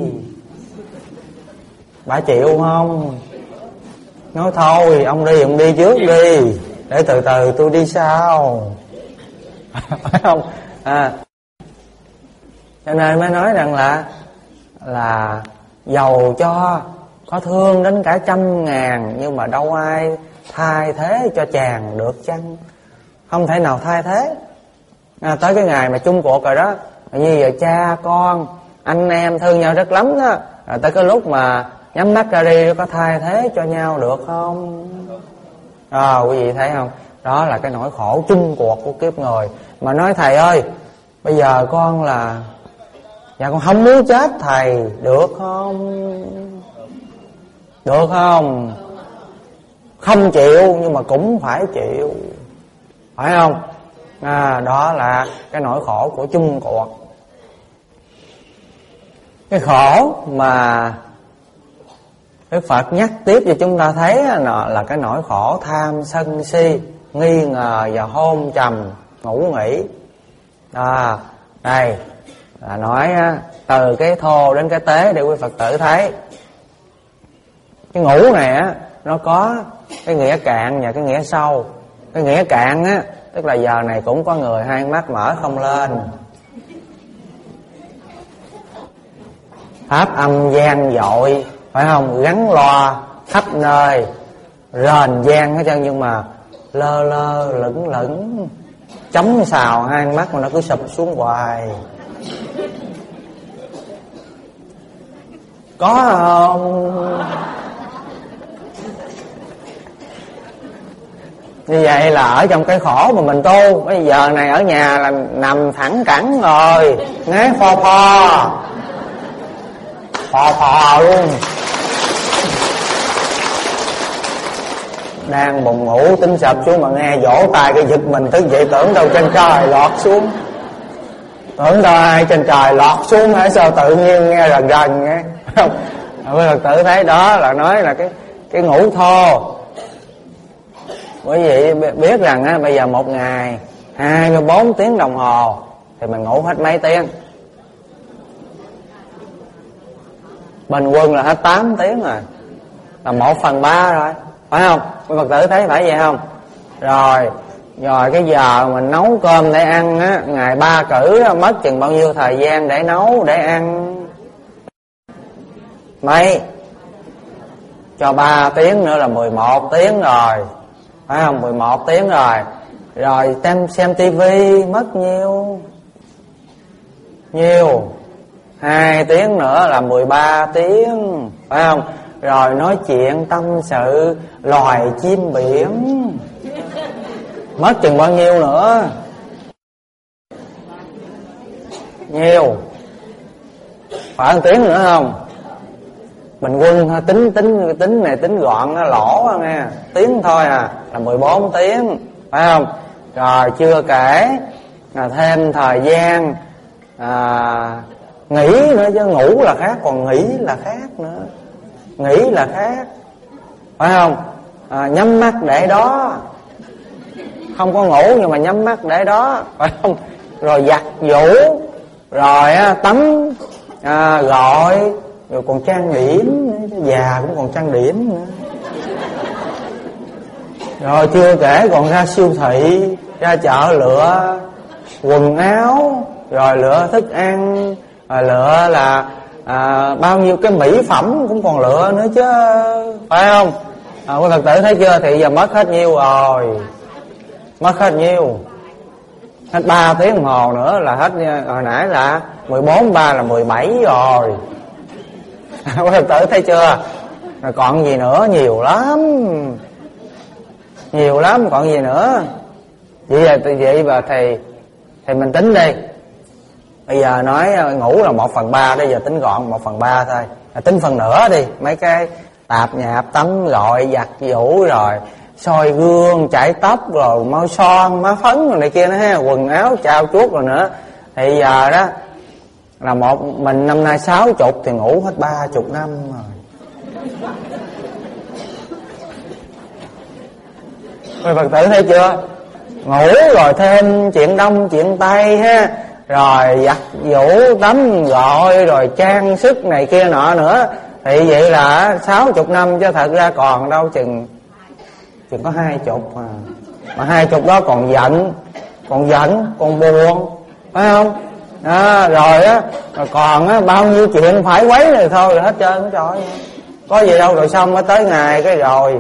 bà chịu không? Nói thôi ông đi ông đi trước đi, để từ từ tôi đi sau. Phải không? À, cho nên mới nói rằng là là giàu cho có thương đến cả trăm ngàn, nhưng mà đâu ai thay thế cho chàng được chăng? Không thể nào thay thế. À, tới cái ngày mà chung cuộc rồi đó, như giờ cha con anh em thương nhau rất lắm đó, rồi tới cái lúc mà nhắm mắt ra đi có thay thế cho nhau được không? À, quý vị thấy không? Đó là cái nỗi khổ chung cuộc của kiếp người. Mà nói thầy ơi, bây giờ con là dạ con không muốn chết thầy, được không? Được không? Không chịu nhưng mà cũng phải chịu, phải không? À, đó là cái nỗi khổ của chung cuộc. Cái khổ mà Đức Phật nhắc tiếp cho chúng ta thấy là cái nỗi khổ tham sân si, nghi ngờ và hôn trầm ngủ nghỉ. À, đây là nói từ cái thô đến cái tế để quý Phật tử thấy. Cái ngủ này á, nó có cái nghĩa cạn và cái nghĩa sâu. Cái nghĩa cạn á, tức là giờ này cũng có người hai mắt mở không lên, pháp âm gian dội, phải không? Gắn loa khắp nơi, rền gian hết trơn, nhưng mà lơ lơ lửng lửng, chống xào hai mắt mà nó cứ sụp xuống hoài. Có không? Như vậy là ở trong cái khổ mà mình tu. Bây giờ này ở nhà là nằm thẳng cẳng rồi, ngái phò phò phò phò luôn, đang buồn ngủ tính sập xuống mà nghe vỗ tay cái giật mình thức dậy, tưởng đâu trên trời lọt xuống, tưởng đâu ai trên trời lọt xuống hả? Sao tự nhiên nghe rần rần nghe không? Quý Phật tử thấy đó là nói là cái cái ngủ thô. Quý vị biết rằng á, bây giờ một ngày hai mươi bốn tiếng đồng hồ thì mình ngủ hết mấy tiếng? Bình quân là hết tám tiếng rồi, là một phần ba rồi, phải không? Quý Phật tử thấy phải vậy không? Rồi rồi cái giờ mình nấu cơm để ăn á, ngày ba cử mất chừng bao nhiêu thời gian để nấu để ăn? Mấy? Cho ba tiếng nữa là mười một tiếng rồi, phải không? mười một tiếng rồi. Rồi xem, xem tivi mất nhiêu? Nhiêu? Hai tiếng nữa là mười ba tiếng, phải không? Rồi nói chuyện tâm sự loài chim biển, mất chừng bao nhiêu nữa? Nhiều? Phải một tiếng nữa không? Bình quân tính tính tính này tính gọn lỗ nghe, tiếng thôi à, là mười bốn tiếng, phải không? Rồi chưa kể là thêm thời gian à, nghỉ nữa, chứ ngủ là khác, còn nghỉ là khác nữa. Nghỉ là khác, phải không? À, nhắm mắt để đó, không có ngủ nhưng mà nhắm mắt để đó, phải không? Rồi giặt giũ, rồi á, tắm à, gọi, rồi còn trang điểm, già cũng còn trang điểm nữa. Rồi chưa kể còn ra siêu thị, ra chợ lựa quần áo, rồi lựa thức ăn, rồi lựa là à, bao nhiêu cái mỹ phẩm cũng còn lựa nữa chứ, phải không? À, quý Phật tử thấy chưa? Thì giờ mất hết nhiêu rồi? Mất hết nhiêu? Hết ba tiếng đồng hồ nữa là hết. Hồi nãy là mười bốn, ba là mười bảy rồi. À, quý Phật tử thấy chưa? Rồi còn gì nữa? Nhiều lắm, nhiều lắm, còn gì nữa? Vậy là vậy và thì thì mình tính đi. Bây giờ nói ngủ là một phần ba, bây giờ tính gọn một phần ba thôi, à, tính phần nữa đi. Mấy cái tạp nhạp, tắm gội, giặt giũ, rồi soi gương, chải tóc, rồi mau son, má phấn rồi này kia nữa ha, quần áo trao chuốt rồi nữa. Thì giờ đó là một mình năm nay sáu chục thì ngủ hết ba chục năm rồi. Quý Phật tử thấy chưa? Ngủ rồi thêm chuyện đông chuyện tây ha, rồi giặt giũ, tắm gội, rồi trang sức này kia nọ nữa. Thì vậy là sáu chục năm, chứ thật ra còn đâu chừng chừng có hai chục mà. Mà hai chục đó còn giận, còn giận, còn buồn, phải không? À, rồi á, rồi còn á, bao nhiêu chuyện phải quấy rồi thôi là hết trơn. Trời, có gì đâu, rồi xong mới tới ngày cái rồi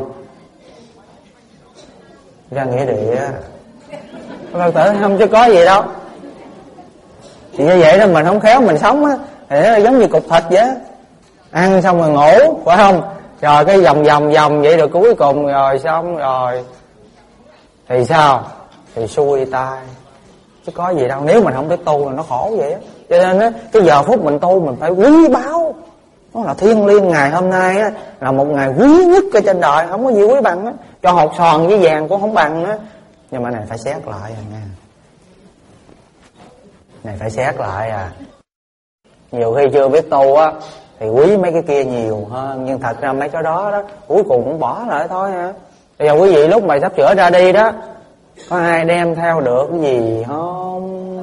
ra nghĩa địa. Phật tử không chứ có gì đâu. Thì như vậy đó, mình không khéo mình sống á thì nó giống như cục thịt vậy, ăn xong rồi ngủ, phải không? Rồi cái vòng vòng vòng vậy rồi cuối cùng rồi xong rồi thì sao? Thì xuôi tai, chứ có gì đâu. Nếu mình không biết tu là nó khổ vậy á. Cho nên á, cái giờ phút mình tu mình phải quý báu. Nó là thiêng liêng. Ngày hôm nay á là một ngày quý nhất ở trên đời, không có gì quý bằng á. Cho hột sòn với vàng cũng không bằng á. Nhưng mà này phải xét lại à nha. Này phải xét lại à. Nhiều khi chưa biết tu á thì quý mấy cái kia nhiều hơn, nhưng thật ra mấy cái đó đó cuối cùng cũng bỏ lại thôi hả. Bây giờ quý vị lúc mà sắp sửa ra đi đó, có ai đem theo được cái gì không?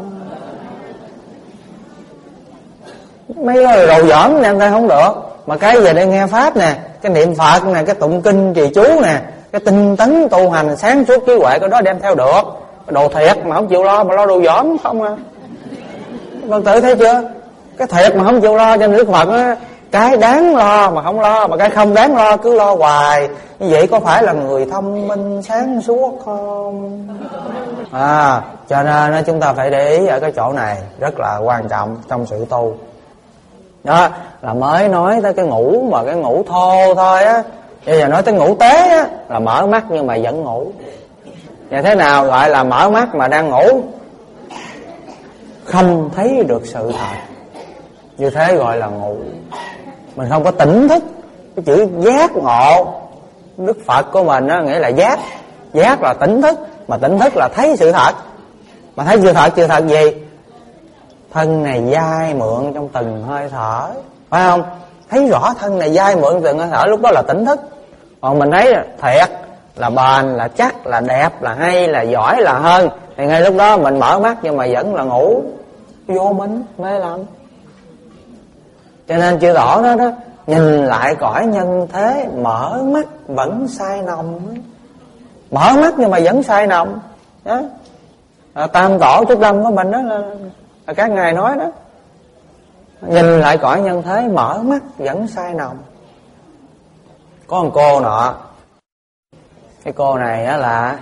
Mấy cái đồ dởm đem theo không được. Mà cái về đây nghe pháp nè, cái niệm Phật nè, cái tụng kinh trì chú nè, cái tinh tấn tu hành sáng suốt trí huệ, cái đó đem theo được. Cái đồ thiệt mà không chịu lo, mà lo đồ dởm không à. Con tự thấy chưa? Cái thiệt mà không chịu lo cho Đức Phật á, cái đáng lo mà không lo, mà cái không đáng lo cứ lo hoài. Như vậy có phải là người thông minh sáng suốt không? À, cho nên chúng ta phải để ý ở cái chỗ này rất là quan trọng trong sự tu. Đó là mới nói tới cái ngủ mà cái ngủ thô thôi á. Bây giờ nói tới ngủ tế á, là mở mắt nhưng mà vẫn ngủ. Vậy thế nào gọi là mở mắt mà đang ngủ? Không thấy được sự thật, như thế gọi là ngủ. Mình không có tỉnh thức. Cái chữ giác ngộ Đức Phật của mình á, nghĩa là giác. Giác là tỉnh thức, mà tỉnh thức là thấy sự thật. Mà thấy sự thật, sự thật gì? Thân này dai mượn trong từng hơi thở, phải không? Thấy rõ thân này dai mượn từng hơi thở, lúc đó là tỉnh thức. Còn mình thấy thiệt là bền, là chắc, là đẹp, là hay, là giỏi, là hơn, thì ngay lúc đó mình mở mắt nhưng mà vẫn là ngủ. Vô minh, mê lầm. Cho nên chữ tỏ đó đó, nhìn lại cõi nhân thế, mở mắt vẫn say nồng. Mở mắt nhưng mà vẫn say nồng đó. À, tam tổ trúc lâm của mình đó là, là các ngài nói đó. Nhìn lại cõi nhân thế, mở mắt vẫn say nồng. Có một cô nọ, cái cô này á là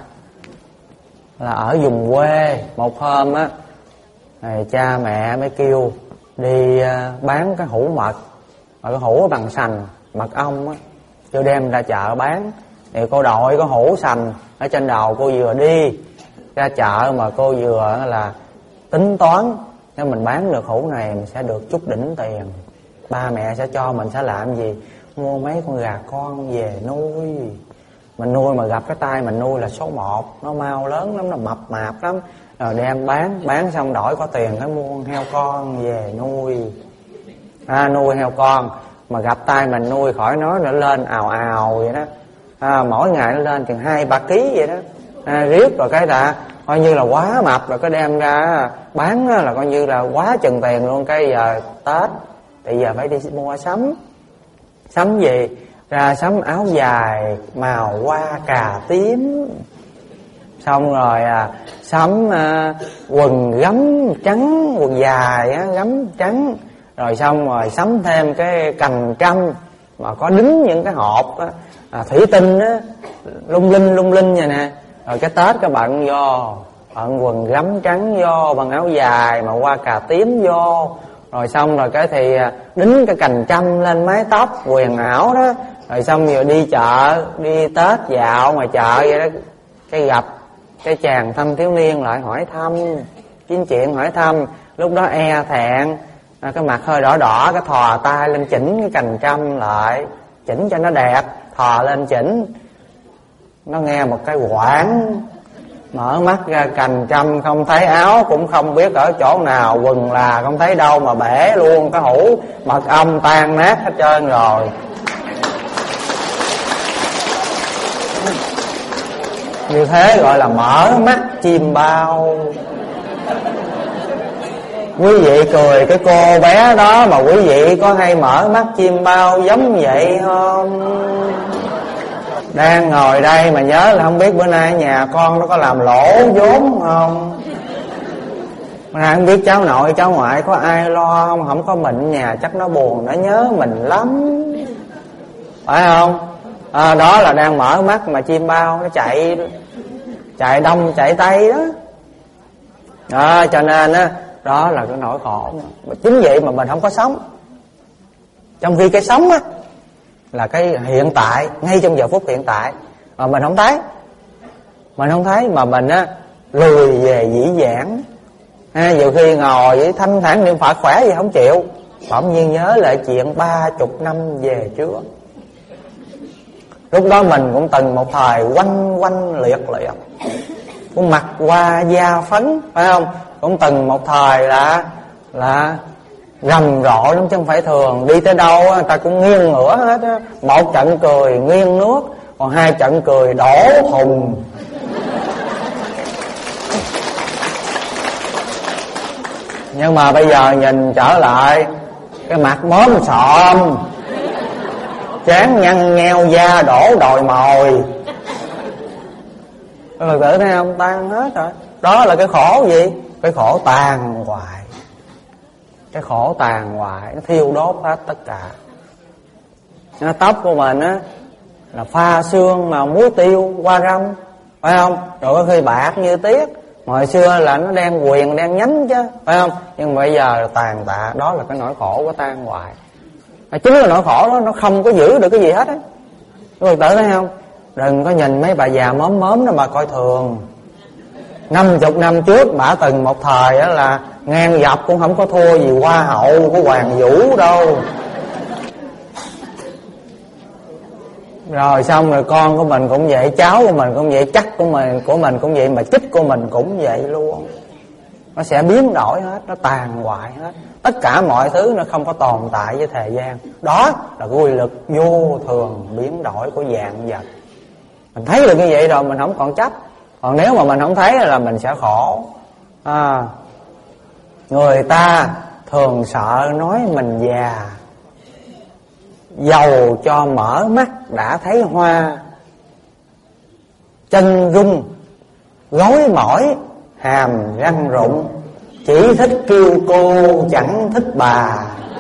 là ở vùng quê. Một hôm á, này, cha mẹ mới kêu đi uh, bán cái hũ mật, mà cái hũ bằng sành mật ong á, cho đem ra chợ bán. Thì cô đội cái hũ sành ở trên đầu, cô vừa đi ra chợ mà cô vừa là tính toán, nếu mình bán được hũ này mình sẽ được chút đỉnh tiền, ba mẹ sẽ cho mình sẽ làm gì? Mua mấy con gà con về nuôi. Mình nuôi mà gặp cái tay mình nuôi là số một, nó mau lớn lắm, nó mập mạp lắm. Rồi đem bán, bán xong đổi có tiền cái mua heo con về nuôi. À, nuôi heo con mà gặp tay mình nuôi khỏi nó, nó lên ào ào vậy đó. À, mỗi ngày nó lên chừng hai ba ký vậy đó. À, riết rồi cái là coi như là quá mập, rồi cái đem ra bán là coi như là quá chừng tiền luôn. Cái giờ Tết thì giờ phải đi mua sắm. Sắm gì? Ra sắm áo dài màu hoa cà tím. Xong rồi à, sắm à, quần gấm trắng, quần dài á, gấm trắng. Rồi xong rồi sắm thêm cái cành trăm mà có đính những cái hộp á, à, thủy tinh á, lung linh lung linh vậy nè. Rồi cái Tết các bạn vô, bận quần gấm trắng vô, bằng áo dài mà hoa cà tím vô. Rồi xong rồi cái thì đính cái cành trăm lên mái tóc quyền ảo đó. Rồi xong rồi đi chợ, đi Tết dạo ngoài chợ vậy đó. Cái gặp cái chàng thanh thiếu niên lại hỏi thăm, kiếm chuyện hỏi thăm. Lúc đó e thẹn, cái mặt hơi đỏ đỏ, cái thò tay lên chỉnh cái cành trăm lại, chỉnh cho nó đẹp, thò lên chỉnh. Nó nghe một cái quảng, mở mắt ra cành trăm không thấy, áo cũng không biết ở chỗ nào, quần là không thấy đâu, mà bể luôn cái hũ mật ong tan nát hết trơn rồi. Như thế gọi là mở mắt chim bao. Quý vị cười cái cô bé đó, mà quý vị có hay mở mắt chim bao giống vậy không? Đang ngồi đây mà nhớ là không biết bữa nay nhà con nó có làm lỗ vốn không? Bữa nay không biết cháu nội cháu ngoại có ai lo không? Không có mình nhà chắc nó buồn, nó nhớ mình lắm, phải không? À, đó là đang mở mắt mà chim bao nó chạy chạy đông chạy tây đó. À, cho nên á, đó là cái nỗi khổ. Chính vậy mà mình không có sống. Trong khi cái sống á là cái hiện tại, ngay trong giờ phút hiện tại, mà mình không thấy. Mình không thấy mà mình á lùi về dĩ vãng. À, nhiều khi ngồi với thanh thản niệm Phật khỏe gì không chịu, bỗng nhiên nhớ lại chuyện ba chục năm về trước. Lúc đó mình cũng từng một thời quanh quanh liệt liệt, cũng mặt qua da phấn, phải không? Cũng từng một thời là là rầm rộ lắm chứ không phải thường. Đi tới đâu người ta cũng nghiêng ngửa hết á. Một trận cười nghiêng nước, còn hai trận cười đổ thùng. Nhưng mà bây giờ nhìn trở lại, cái mặt móm sọm, trán nhăn nheo, da đổ đồi mồi. Các Phật tử thấy không? Tan hết rồi. Đó là cái khổ gì? Cái khổ tàn hoại. Cái khổ tàn hoại nó thiêu đốt hết tất cả. Nó tóc của mình á là pha xương màu muối tiêu qua râm, phải không? Rồi có khi bạc như tiết. Hồi xưa là nó đen quyền đen nhánh chứ, phải không? Nhưng mà bây giờ là tàn tạ. Đó là cái nỗi khổ của tan hoại. Chính là nỗi khổ đó, nó không có giữ được cái gì hết á. Các Phật tử thấy không? Đừng có nhìn mấy bà già móm móm đó mà coi thường. Năm chục năm trước bả từng một thời đó là ngang dọc cũng không có thua gì hoa hậu của Hoàng Vũ đâu. Rồi xong rồi con của mình cũng vậy, cháu của mình cũng vậy, chắc của mình của mình cũng vậy, mà chích của mình cũng vậy luôn. Nó sẽ biến đổi hết, nó tàn hoại hết. Tất cả mọi thứ nó không có tồn tại với thời gian. Đó là quy luật vô thường biến đổi của vạn vật. Mình thấy được như vậy rồi mình không còn chấp. Còn nếu mà mình không thấy là mình sẽ khổ. à, Người ta thường sợ nói mình già, dầu cho mở mắt đã thấy hoa. Chân rung, gối mỏi, hàm răng rụng, chỉ thích kêu cô chẳng thích bà.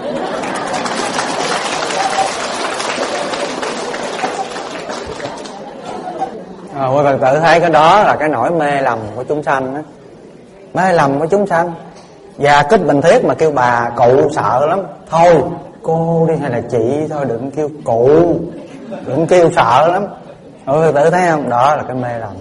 À, quý Phật tử thấy cái đó là cái nỗi mê lầm của chúng sanh đó. Mê lầm của chúng sanh. Già kích bình thiết mà kêu bà cụ sợ lắm. Thôi cô đi hay là chị thôi, đừng kêu cụ, đừng kêu sợ lắm. Quý Phật tử thấy không? Đó là cái mê lầm.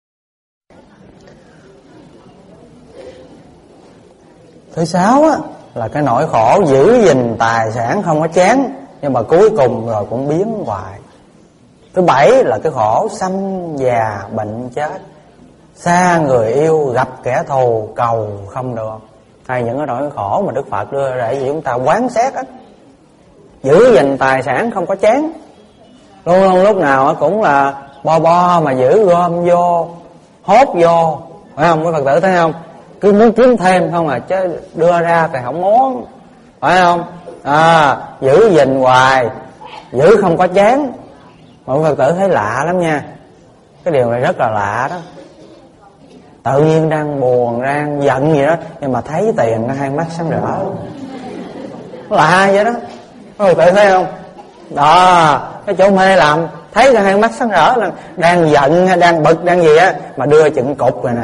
Thứ sáu á, là cái nỗi khổ giữ gìn tài sản không có chán, nhưng mà cuối cùng rồi cũng biến hoại. Thứ bảy là cái khổ sanh già bệnh chết, xa người yêu gặp kẻ thù cầu không được. Hay những cái nỗi khổ mà Đức Phật đưa ra để chúng ta quán xét á. Giữ gìn tài sản không có chán, luôn luôn lúc nào cũng là bo bo mà giữ gom vô, hốt vô, phải không? Quý Phật tử thấy không? Cứ muốn kiếm thêm không à, chứ đưa ra thì không muốn, phải không? À, giữ gìn hoài, giữ không có chán. Mà quý Phật tử thấy lạ lắm nha. Cái điều này rất là lạ đó. Tự nhiên đang buồn, đang giận gì đó, nhưng mà thấy tiền nó hai mắt sáng rỡ. Lạ vậy đó. Quý Phật tử thấy không? Đó, cái chỗ mê làm, thấy cái hai mắt sáng rỡ là đang giận hay đang bực, đang gì á, mà đưa chừng cục rồi nè.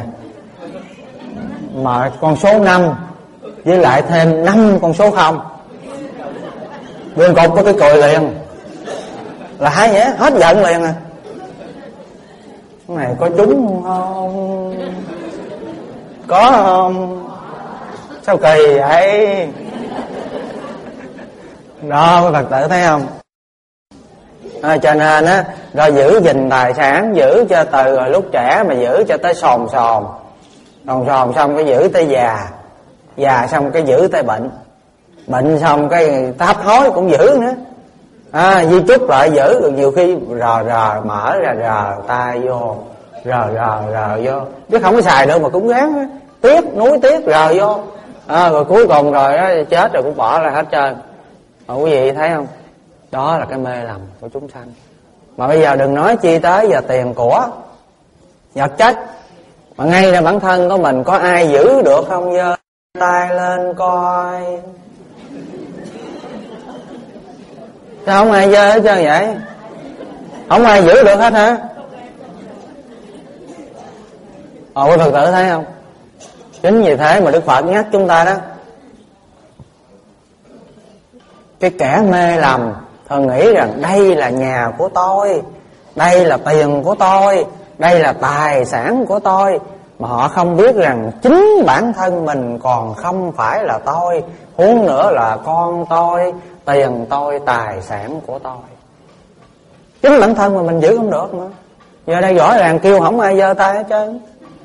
Mà con số năm với lại thêm năm con số không, đường cột có cái cười liền, là hai nhé, hết giận liền à. Cái này có trúng không? Có không? Sao kỳ vậy? Đó, Phật tử thấy không? À, cho nên á, rồi giữ gìn tài sản, giữ cho từ rồi lúc trẻ mà giữ cho tới sồn sồn, sồn sồn xong cái giữ tới già, già xong cái giữ tới bệnh, bệnh xong cái hấp hối cũng giữ nữa. À, di chúc lại giữ, được nhiều khi rờ rờ mở ra rờ tay vô, rờ rờ rờ vô, chứ không có xài được mà cũng gán tiếc, núi tiếc rờ vô. À, rồi cuối cùng rồi đó, chết rồi cũng bỏ ra hết trơn. Mà quý vị thấy không? Đó là cái mê lầm của chúng sanh. Mà bây giờ đừng nói chi tới giờ tiền của vật chất, mà ngay ra bản thân của mình có ai giữ được không? Giơ tay lên coi. Sao không ai giơ hết trơn vậy? Không ai giữ được hết hả? Ồ, quý Phật tử thấy không? Chính vì thế mà Đức Phật nhắc chúng ta đó, cái kẻ mê lầm thường nghĩ rằng đây là nhà của tôi, đây là tiền của tôi, đây là tài sản của tôi. Mà họ không biết rằng chính bản thân mình còn không phải là tôi, huống nữa là con tôi, tiền tôi, tài sản của tôi. Chính bản thân mà mình giữ không được nữa. Giờ đây rõ ràng kêu không ai giơ tay hết trơn.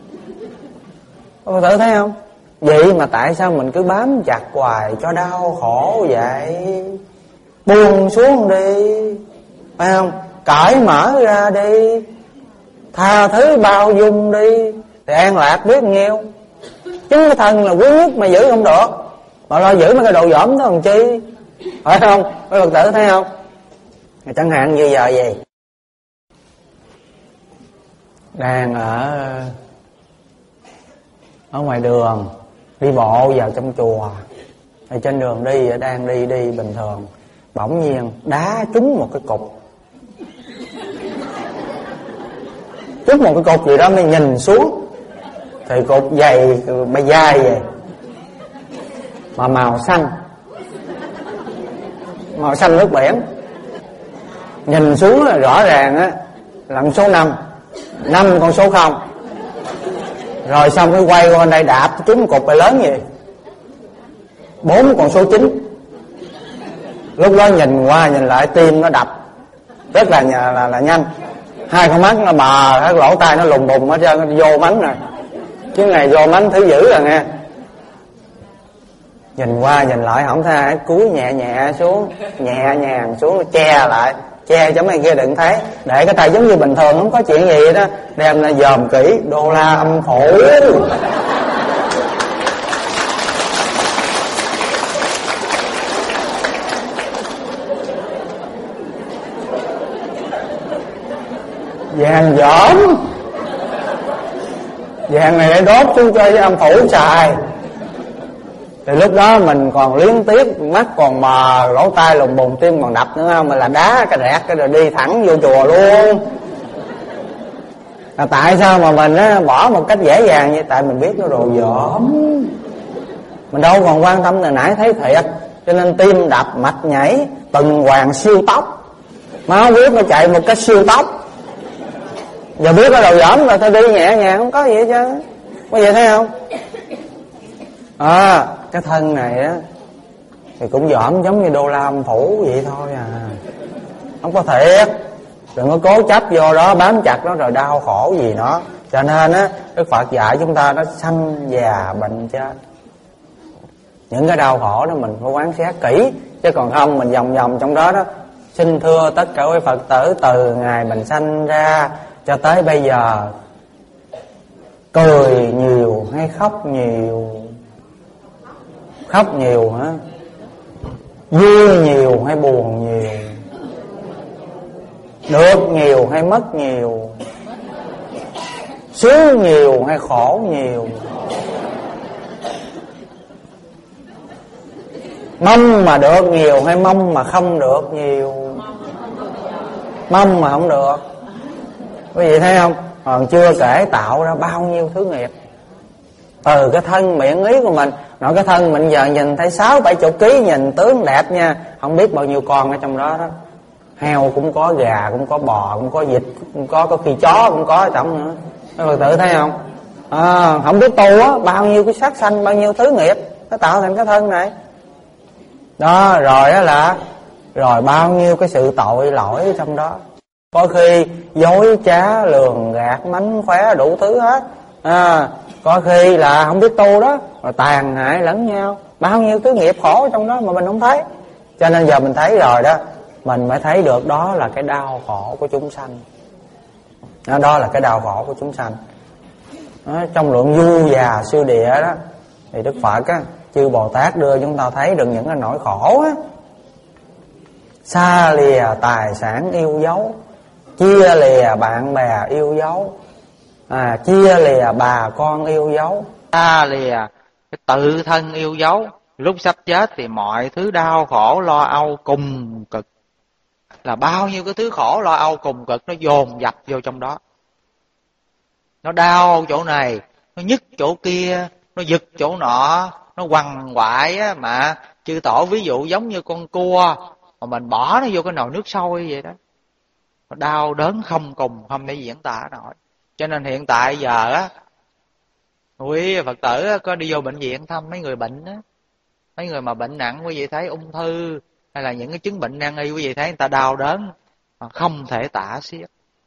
Có tự thấy không? Vậy mà tại sao mình cứ bám chặt hoài cho đau khổ vậy? Buông xuống đi, phải không? Cởi mở ra đi, tha thứ bao dung đi, thì an lạc biết nhiêu. Chính cái thân là quý nhất mà giữ không được, mà lo giữ mấy cái đồ dỏm đó làm chi, phải không? Mấy Phật tử thấy không? Chẳng hạn như giờ gì đang ở ở ngoài đường, đi bộ vào trong chùa, ở trên đường đi, đang đi đi bình thường, bỗng nhiên đá trúng một cái cục, trúng một cái cục gì đó, mới nhìn xuống thì cục dày bay dai vậy, mà màu xanh, màu xanh nước biển. Nhìn xuống là rõ ràng á, là số năm, năm con số không. Rồi xong cái quay qua đây đạp trúng cục bài lớn gì, bốn con số chín. Lúc đó nhìn qua nhìn lại tim nó đập rất là là, là, là nhanh. Hai con mắt nó bờ, cái lỗ tai nó lùng bùng hết trơn, nó vô mánh rồi. Chứ này vô mánh thứ dữ rồi nghe. Nhìn qua nhìn lại không thấy ai, cúi nhẹ nhẹ xuống, nhẹ nhàng xuống, che lại, che cho mấy kia đừng thấy, để cái tay giống như bình thường, không có chuyện gì đó, đem ra dòm kỹ, đô la âm phủ. Vàng dỏm, vàng này để đốt xuống cho âm phủ xài. Thì lúc đó mình còn liếng tiếc, mắt còn mờ, lỗ tai lùng bùng, tim còn đập nữa không, mà là đá cái rẹt cái rồi đi thẳng vô chùa luôn. Là tại sao mà mình á, bỏ một cách dễ dàng như tại mình biết nó đồ dởm, mình đâu còn quan tâm, là nãy thấy thiệt, cho nên tim đập, mạch nhảy, tuần hoàn siêu tốc, máu huyết nó chạy một cách siêu tốc. Giờ biết có đồ dởm rồi, thôi đi nhẹ nhàng, không có gì hết chứ, có vậy thấy không? À, cái thân này á thì cũng dởm giống như đô la âm phủ vậy thôi à, không có thiệt. Đừng có cố chấp vô đó, bám chặt nó rồi đau khổ gì nó. Cho nên á, Đức Phật dạy chúng ta nó sanh già bệnh chết. Những cái đau khổ đó mình phải quán xét kỹ, chứ còn không mình vòng vòng trong đó đó. Xin thưa tất cả quý Phật tử, từ ngày mình sanh ra cho tới bây giờ, cười nhiều hay khóc nhiều? Khóc nhiều hả? Vui nhiều hay buồn nhiều? Được nhiều hay mất nhiều? Sướng nhiều hay khổ nhiều? Mong mà được nhiều hay mong mà không được nhiều? Mong mà không được. Quý vị thấy không? Còn chưa kể tạo ra bao nhiêu thứ nghiệp từ cái thân miệng ý của mình. Nói cái thân mình giờ nhìn thấy sáu bảy chục ký, nhìn tướng đẹp nha, không biết bao nhiêu con ở trong đó đó. Heo cũng có, gà cũng có, bò cũng có, vịt cũng có, có khi chó cũng có ở trong nữa. Các Phật tử thấy không? À, không biết tu á, bao nhiêu cái sát sanh, bao nhiêu thứ nghiệp nó tạo thành cái thân này. Đó, rồi á là rồi bao nhiêu cái sự tội lỗi ở trong đó. Có khi dối trá, lường gạt, mánh khóe đủ thứ hết. À, có khi là không biết tu đó, rồi tàn hại lẫn nhau, bao nhiêu thứ nghiệp khổ trong đó mà mình không thấy. Cho nên giờ mình thấy rồi đó, mình mới thấy được đó là cái đau khổ của chúng sanh. Đó, đó là cái đau khổ của chúng sanh. Đó, trong luận Du Già Sư Địa đó, thì Đức Phật á, chư Bồ Tát đưa chúng ta thấy được những cái nỗi khổ á. Xa lìa tài sản yêu dấu, chia lìa bạn bè yêu dấu, à, chia lìa bà con yêu dấu, xa lìa cái tự thân yêu dấu. Lúc sắp chết thì mọi thứ đau khổ lo âu cùng cực, là bao nhiêu cái thứ khổ lo âu cùng cực nó dồn dập vô trong đó. Nó đau chỗ này, nó nhức chỗ kia, nó giật chỗ nọ, nó quằn quại á, mà chư tổ ví dụ giống như con cua mà mình bỏ nó vô cái nồi nước sôi vậy đó. Nó đau đớn không cùng, không thể diễn tả nổi. Cho nên hiện tại giờ á, quý Phật tử á, có đi vô bệnh viện thăm mấy người bệnh á, mấy người mà bệnh nặng, quý vị thấy ung thư hay là những cái chứng bệnh nan y, quý vị thấy người ta đau đớn mà không thể tả xiết.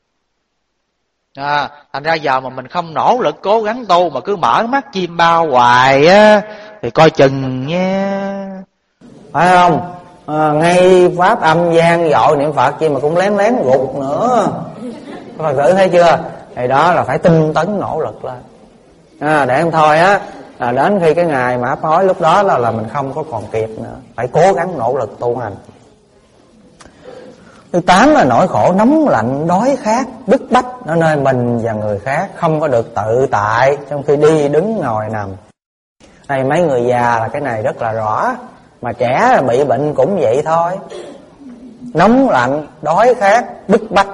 À, thành ra giờ mà mình không nỗ lực cố gắng tu mà cứ mở mắt chim bao hoài á thì coi chừng nha, phải không? À, ngay pháp âm gian dội niệm Phật chi mà cũng lén lén gục nữa. Các Phật tử thấy chưa? Thì đó là phải tinh tấn nỗ lực lên. À, để không thôi á là đến khi cái ngày mà ấp hối lúc đó là, là mình không có còn kịp nữa, phải cố gắng nỗ lực tu hành. Thứ tám là nỗi khổ nóng lạnh đói khát bức bách ở nơi mình và người khác, không có được tự tại trong khi đi đứng ngồi nằm. Đây mấy người già là cái này rất là rõ, mà trẻ là bị bệnh cũng vậy thôi. Nóng lạnh đói khát bức bách.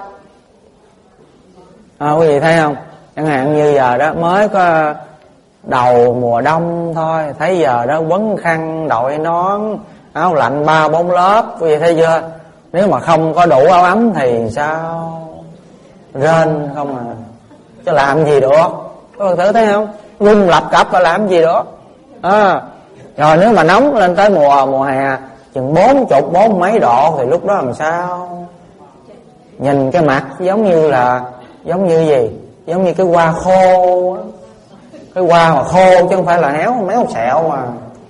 À, quý vị thấy không? Chẳng hạn như giờ đó mới có đầu mùa đông thôi, thấy giờ đó quấn khăn đội nón áo lạnh ba bốn lớp, quý vị thấy chưa? Nếu mà không có đủ áo ấm thì sao? Rên không à, chứ làm gì được? Các bạn thử thấy không? Run lập cập và làm gì được? À, rồi nếu mà nóng lên tới mùa mùa hè chừng bốn chục bốn mấy độ thì lúc đó làm sao? Nhìn cái mặt giống như là giống như gì? Giống như cái hoa khô á. Cái hoa mà khô chứ không phải là héo méo sẹo mà.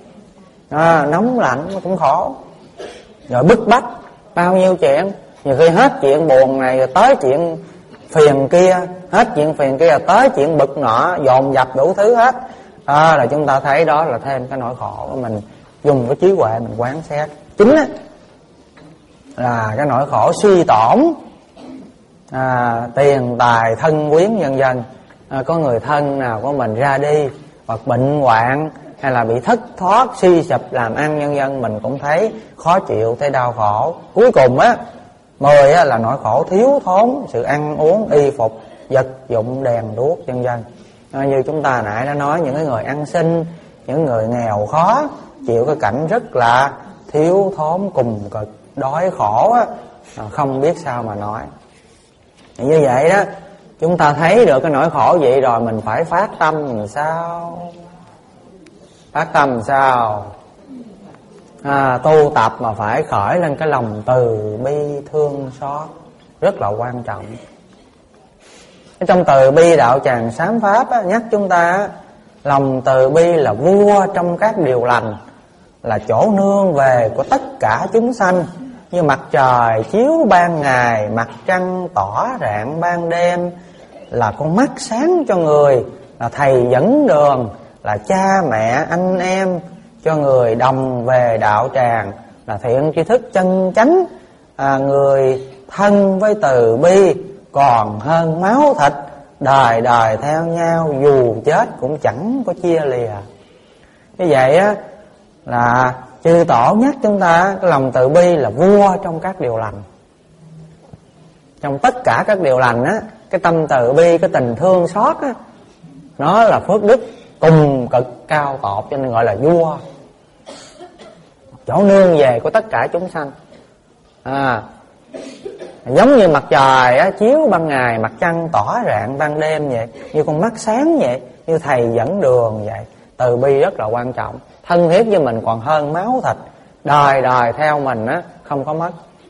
À, nóng lạnh nó cũng khổ. Rồi bức bách bao nhiêu chuyện, nhiều khi hết chuyện buồn này rồi tới chuyện phiền kia, hết chuyện phiền kia rồi tới chuyện bực nọ, dồn dập đủ thứ hết. À, là chúng ta thấy đó là thêm cái nỗi khổ của mình, dùng cái trí huệ mình quán xét. Chính á là cái nỗi khổ suy tổn, à, tiền tài thân quyến vân vân. À, có người thân nào của mình ra đi hoặc bệnh hoạn hay là bị thất thoát suy sụp làm ăn vân vân, mình cũng thấy khó chịu, thấy đau khổ. Cuối cùng á, mười á là nỗi khổ thiếu thốn sự ăn uống y phục vật dụng đèn đuốc vân vân. À, như chúng ta nãy đã nói, những cái người ăn xin, những người nghèo khó chịu cái cảnh rất là thiếu thốn cùng cực, đói khổ á, không biết sao mà nói. Như vậy đó, chúng ta thấy được cái nỗi khổ vậy rồi mình phải phát tâm làm sao? Phát tâm làm sao? À, tu tập mà phải khởi lên cái lòng từ bi thương xót, rất là quan trọng. Trong từ bi đạo tràng sám pháp á, nhắc chúng ta lòng từ bi là vua trong các điều lành, là chỗ nương về của tất cả chúng sanh. Như mặt trời chiếu ban ngày, mặt trăng tỏ rạng ban đêm, là con mắt sáng cho người, là thầy dẫn đường, là cha mẹ anh em cho người đồng về đạo tràng, là thiện tri thức chân chánh, à, người thân với từ bi còn hơn máu thịt, đời đời theo nhau, dù chết cũng chẳng có chia lìa. Như vậy á là chư tổ nhắc chúng ta cái lòng từ bi là vua trong các điều lành. Trong tất cả các điều lành á, cái tâm từ bi, cái tình thương xót á, nó là phước đức cùng cực cao tột, cho nên gọi là vua, chỗ nương về của tất cả chúng sanh. À, giống như mặt trời á, chiếu ban ngày, mặt trăng tỏ rạng ban đêm vậy, như con mắt sáng vậy, như thầy dẫn đường vậy. Từ bi rất là quan trọng, thân thiết với mình còn hơn máu thịt, đời đời theo mình á, không có mất.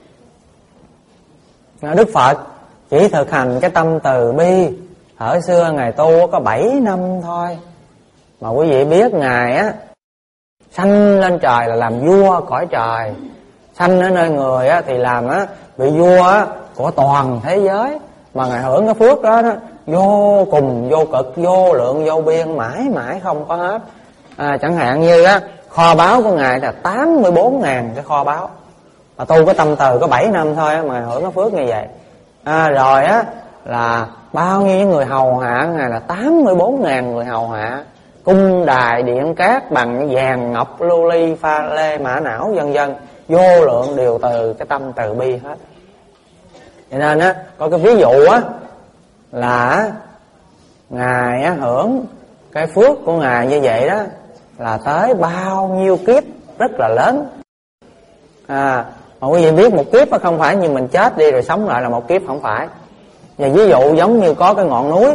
Đức Phật chỉ thực hành cái tâm từ bi ở xưa Ngài tu có bảy năm thôi, mà quý vị biết Ngài á sanh lên trời là làm vua cõi trời, sanh ở nơi người á thì làm á vị vua á của toàn thế giới, mà Ngài hưởng cái phước đó, đó vô cùng vô cực, vô lượng vô biên, mãi mãi không có hết. À, chẳng hạn như á kho báu của Ngài là tám mươi bốn ngàn cái kho báu, mà tu cái tâm từ có bảy năm thôi á, mà hưởng cái phước như vậy. À, rồi á là bao nhiêu những người hầu hạ Ngài là tám mươi bốn ngàn người hầu hạ, cung đài điện cát bằng vàng ngọc lưu ly pha lê mã não vân vân, vô lượng đều từ cái tâm từ bi hết. Cho nên á có cái ví dụ á là Ngài á hưởng cái phước của Ngài như vậy đó là tới bao nhiêu kiếp rất là lớn. À, mà quý vị biết một kiếp không phải như mình chết đi rồi sống lại là một kiếp, không phải. Và ví dụ giống như có cái ngọn núi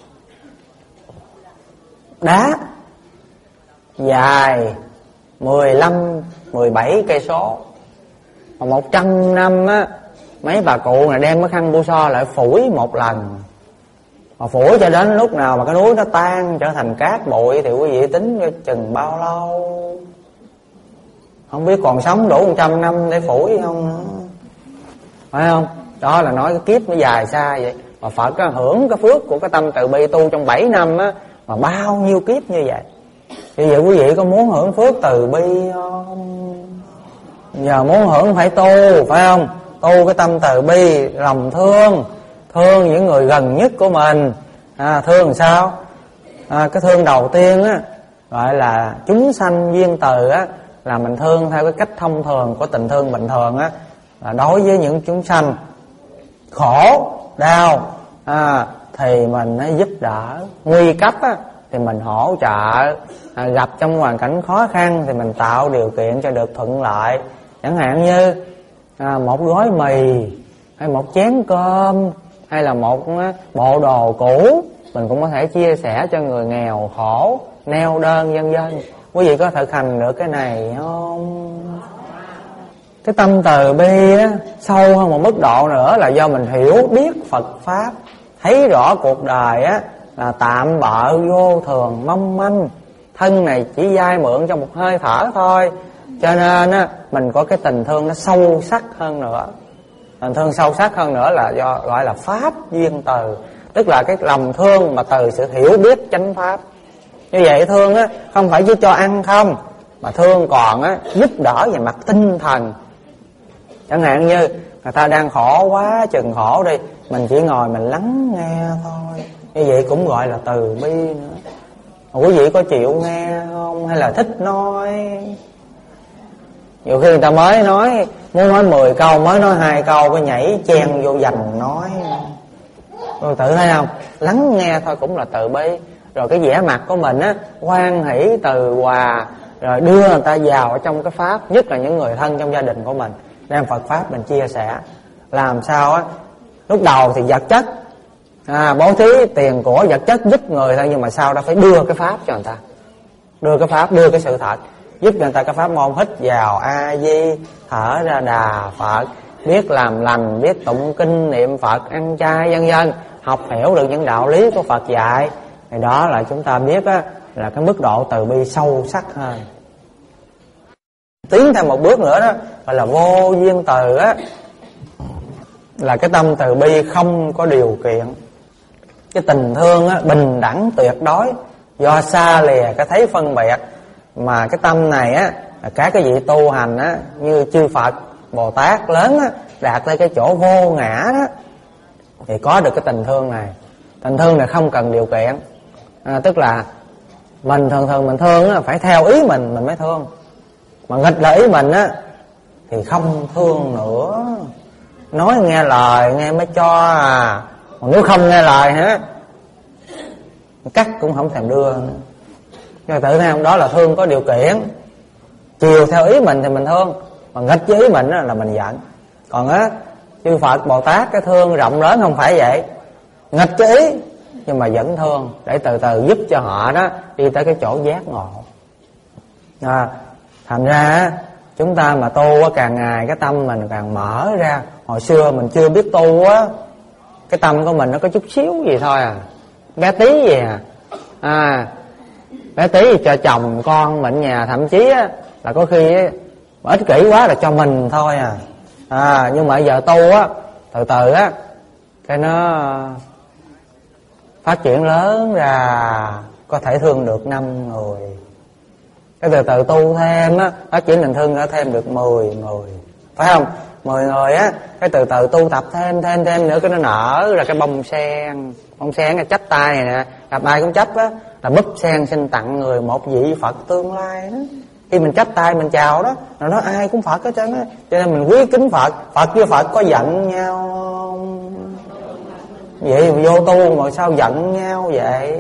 đá dài mười lăm, mười bảy cây số, mà một trăm năm á, mấy bà cụ này đem cái khăn bu so lại phủi một lần, mà phủi cho đến lúc nào mà cái núi nó tan trở thành cát bụi thì quý vị tính cho chừng bao lâu? Không biết còn sống đủ một trăm năm để phủi không nữa, phải không? Đó là nói cái kiếp nó dài xa vậy. Mà Phật á, hưởng cái phước của cái tâm từ bi tu trong bảy năm á, mà bao nhiêu kiếp như vậy. Vì vậy quý vị có muốn hưởng phước từ bi không? Giờ muốn hưởng phải tu, phải không? Tu cái tâm từ bi, lòng thương, thương những người gần nhất của mình. À, thương làm sao? À, cái thương đầu tiên á, gọi là chúng sanh duyên từ á, là mình thương theo cái cách thông thường của tình thương bình thường á, là đối với những chúng sanh khổ, đau à, thì mình giúp đỡ, nguy cấp á, thì mình hỗ trợ, à, gặp trong hoàn cảnh khó khăn thì mình tạo điều kiện cho được thuận lợi. Chẳng hạn như à, một gói mì, hay một chén cơm, hay là một á, bộ đồ cũ, mình cũng có thể chia sẻ cho người nghèo khổ, neo đơn vân vân. Quý vị có thực hành được cái này không? Cái tâm từ bi á, sâu hơn một mức độ nữa là do mình hiểu biết Phật Pháp, thấy rõ cuộc đời á, là tạm bợ vô thường mong manh, thân này chỉ vay mượn trong một hơi thở thôi. Cho nên á, mình có cái tình thương nó sâu sắc hơn nữa. Tình thương sâu sắc hơn nữa là do gọi là Pháp duyên từ, tức là cái lòng thương mà từ sự hiểu biết chánh Pháp. Như vậy thương á, không phải chỉ cho ăn không, mà thương còn á, giúp đỡ về mặt tinh thần. Chẳng hạn như người ta đang khổ quá chừng khổ đi, mình chỉ ngồi mình lắng nghe thôi, như vậy cũng gọi là từ bi nữa. Mà quý vị có chịu nghe không, hay là thích nói? Nhiều khi người ta mới nói, muốn nói mười câu, mới nói hai câu cái nhảy chen vô dành nói. Rồi tự thấy không, lắng nghe thôi cũng là từ bi. Rồi cái vẻ mặt của mình á, hoan hỷ từ hòa, rồi đưa người ta vào trong cái Pháp, nhất là những người thân trong gia đình của mình, đem Phật Pháp mình chia sẻ. Làm sao á, lúc đầu thì vật chất, à, bố thí tiền của vật chất giúp người thôi, nhưng mà sau đó phải đưa cái Pháp cho người ta, đưa cái Pháp, đưa cái sự thật, giúp người ta cái pháp môn hít vào A Di, thở ra Đà Phật, biết làm lành, biết tụng kinh niệm Phật, ăn chay vân vân, học hiểu được những đạo lý của Phật dạy. Thì đó là chúng ta biết á, là cái mức độ từ bi sâu sắc hơn. Tiến thêm một bước nữa đó, gọi là vô duyên từ á, là cái tâm từ bi không có điều kiện. Cái tình thương á, bình đẳng tuyệt đối, do xa lìa cái thấy phân biệt. Mà cái tâm này á, là các cái vị tu hành á, như chư Phật, Bồ Tát lớn á, đạt tới cái chỗ vô ngã đó, thì có được cái tình thương này. Tình thương này không cần điều kiện, à, tức là mình thường thường mình thương á, phải theo ý mình mình mới thương. Mà nghịch lại ý mình á, thì không thương nữa. Nói nghe lời nghe mới cho à, còn nếu không nghe lời hả, cắt cũng không thèm đưa nữa. Cho tự thấy không, đó là thương có điều kiện. Chiều theo ý mình thì mình thương, mà nghịch với ý mình á, là mình giận. Còn á, chư Phật Bồ Tát cái thương rộng lớn không phải vậy, nghịch với ý nhưng mà vẫn thương, để từ từ giúp cho họ đó đi tới cái chỗ giác ngộ. À, thành ra chúng ta mà tu á, càng ngày cái tâm mình càng mở ra. Hồi xưa mình chưa biết tu á, cái tâm của mình nó có chút xíu gì thôi à, bé tí gì à, à bé tí thì cho chồng con mình nhà, thậm chí á, là có khi á, ích kỷ quá là cho mình thôi à. À nhưng mà giờ tu á, từ từ á, cái nó phát triển lớn ra, có thể thương được năm người. Cái từ từ tu thêm á, phát triển tình thương nữa thêm được mười người, phải không? Mười người á, cái từ từ tu tập thêm thêm thêm nữa, cái nó nở ra cái bông sen. Bông sen cái chắp tay này nè, gặp ai cũng chấp á, là búp sen xin tặng người một vị Phật tương lai đó. Khi mình chắp tay mình chào đó, nó nói ai cũng Phật hết trơn á, cho nên mình quý kính Phật. Phật với Phật có giận nhau không? Vậy vô tu mà sao giận nhau vậy?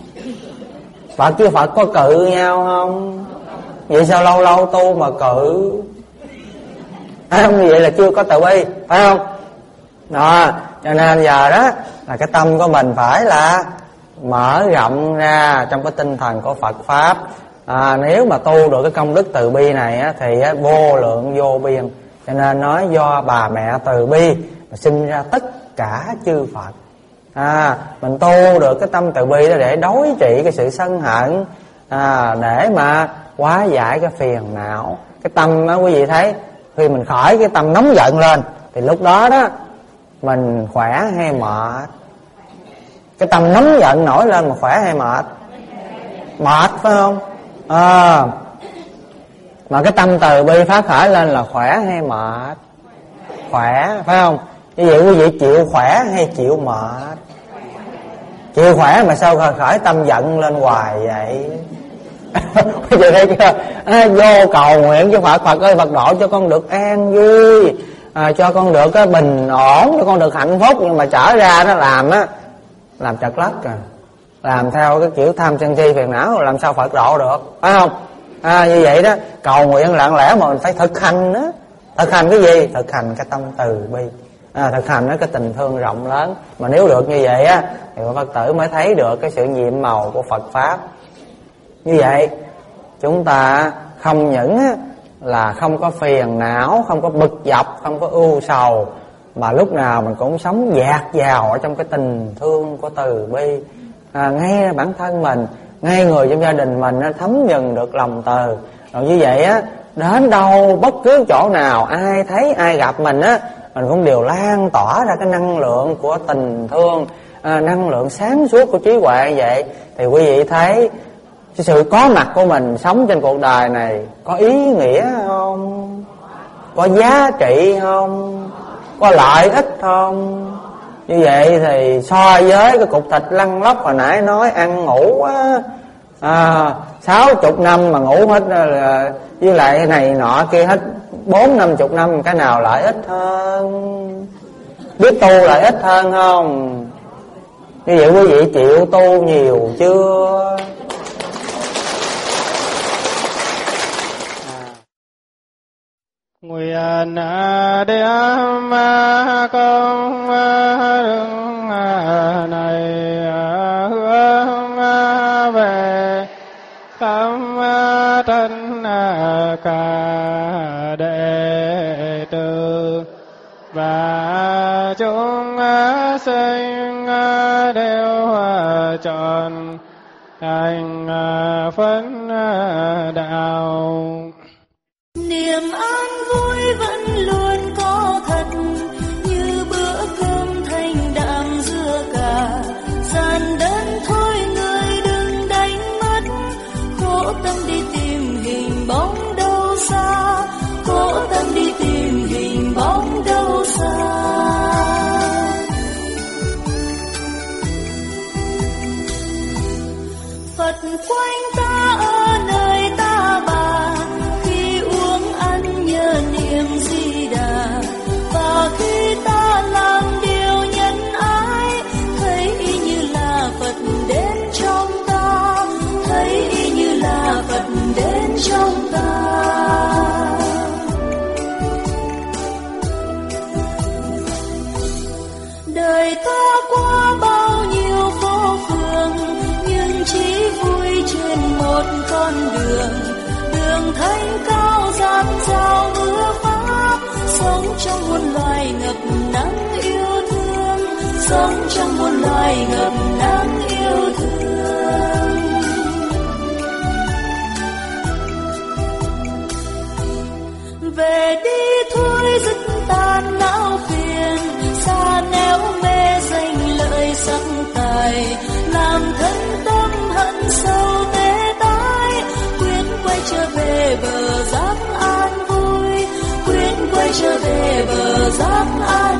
Phật với Phật có cự nhau không? Vậy sao lâu lâu tu mà cự? À, không, vậy là chưa có từ bi, phải không? Đó, Cho nên giờ đó là cái tâm của mình phải là mở rộng ra trong cái tinh thần của Phật Pháp. à, Nếu mà tu được cái công đức từ bi này á, thì á, vô lượng vô biên. Cho nên nói do bà mẹ từ bi mà sinh ra tất cả chư Phật. à, Mình tu được cái tâm từ bi đó để đối trị cái sự sân hận, à, để mà hóa giải cái phiền não. Cái tâm đó quý vị thấy, khi mình khỏi cái tâm nóng giận lên thì lúc đó đó mình khỏe hay mệt? Cái tâm nóng giận nổi lên mà khỏe hay mệt? Mệt phải không? à, Mà cái tâm từ bi phát khởi lên là khỏe hay mệt? Khỏe phải không? Như vậy quý vị chịu khỏe hay chịu mệt? Chịu khỏe mà sao khởi, khởi tâm giận lên hoài vậy? Quý vị thấy chưa? À, vô cầu nguyện cho Phật, Phật ơi Phật độ cho con được an vui, à, cho con được cái bình ổn, cho con được hạnh phúc. Nhưng mà trở ra nó làm á, làm trật lất à, làm theo cái kiểu tham sân si phiền não, làm sao Phật độ được, phải không? À, như vậy đó, cầu nguyện lặng lẽ mà mình phải thực hành đó. Thực hành cái gì? Thực hành cái tâm từ bi, à, thực hành cái tình thương rộng lớn. Mà nếu được như vậy á thì Phật tử mới thấy được cái sự nhiệm màu của Phật Pháp. Như vậy chúng ta không những là không có phiền não, không có bực dọc, không có ưu sầu, mà lúc nào mình cũng sống dạt dào ở trong cái tình thương của từ bi. à, Ngay bản thân mình, ngay người trong gia đình mình nó thấm nhuần được lòng từ. Rồi như vậy á, đến đâu bất cứ chỗ nào ai thấy ai gặp mình á, mình cũng đều lan tỏa ra cái năng lượng của tình thương, à, năng lượng sáng suốt của trí huệ. Vậy thì quý vị thấy cái sự có mặt của mình sống trên cuộc đời này có ý nghĩa không? Có giá trị không? Có lợi ích không? Như vậy thì so với cái cục thịt lăn lóc hồi nãy nói ăn ngủ á, à, sáu chục năm mà ngủ hết, với lại cái này nọ kia hết bốn năm chục năm, cái nào lợi ích hơn? Biết tu lợi ích hơn không? Như vậy quý vị chịu tu nhiều chưa? Nguyện đem công đức này hướng về khắp thân cả đệ tử và chúng sinh đều trọn thành phấn đạo. Niềm an vui vẫn luôn có thật, như bữa cơm thanh đạm dưa cà. Gian đơn thôi người đừng đánh mất, khổ tâm đi tìm hình bóng đâu xa, khổ tâm đi tìm hình bóng đâu xa. Phật quanh ta ở nơi ta bà, niệm Di Đà. Và khi ta làm điều nhân ái, thấy y như là Phật đến trong ta, thấy y như là Phật đến trong ta. Đời ta qua bao nhiêu vô phường, nhưng chỉ vui trên một con đường. Đường thanh cao dạt dào mưa pháp, sống trong muôn loài ngập nắng yêu thương, sống trong muôn loài ngập nắng yêu thương. Về đi thôi dứt tan não phiền, xa nẻo mê danh lợi sắc tài, làm thân tâm hận sâu tê tái. Quyết quay trở về bờ giác an vui, quyết quay trở về bờ giác an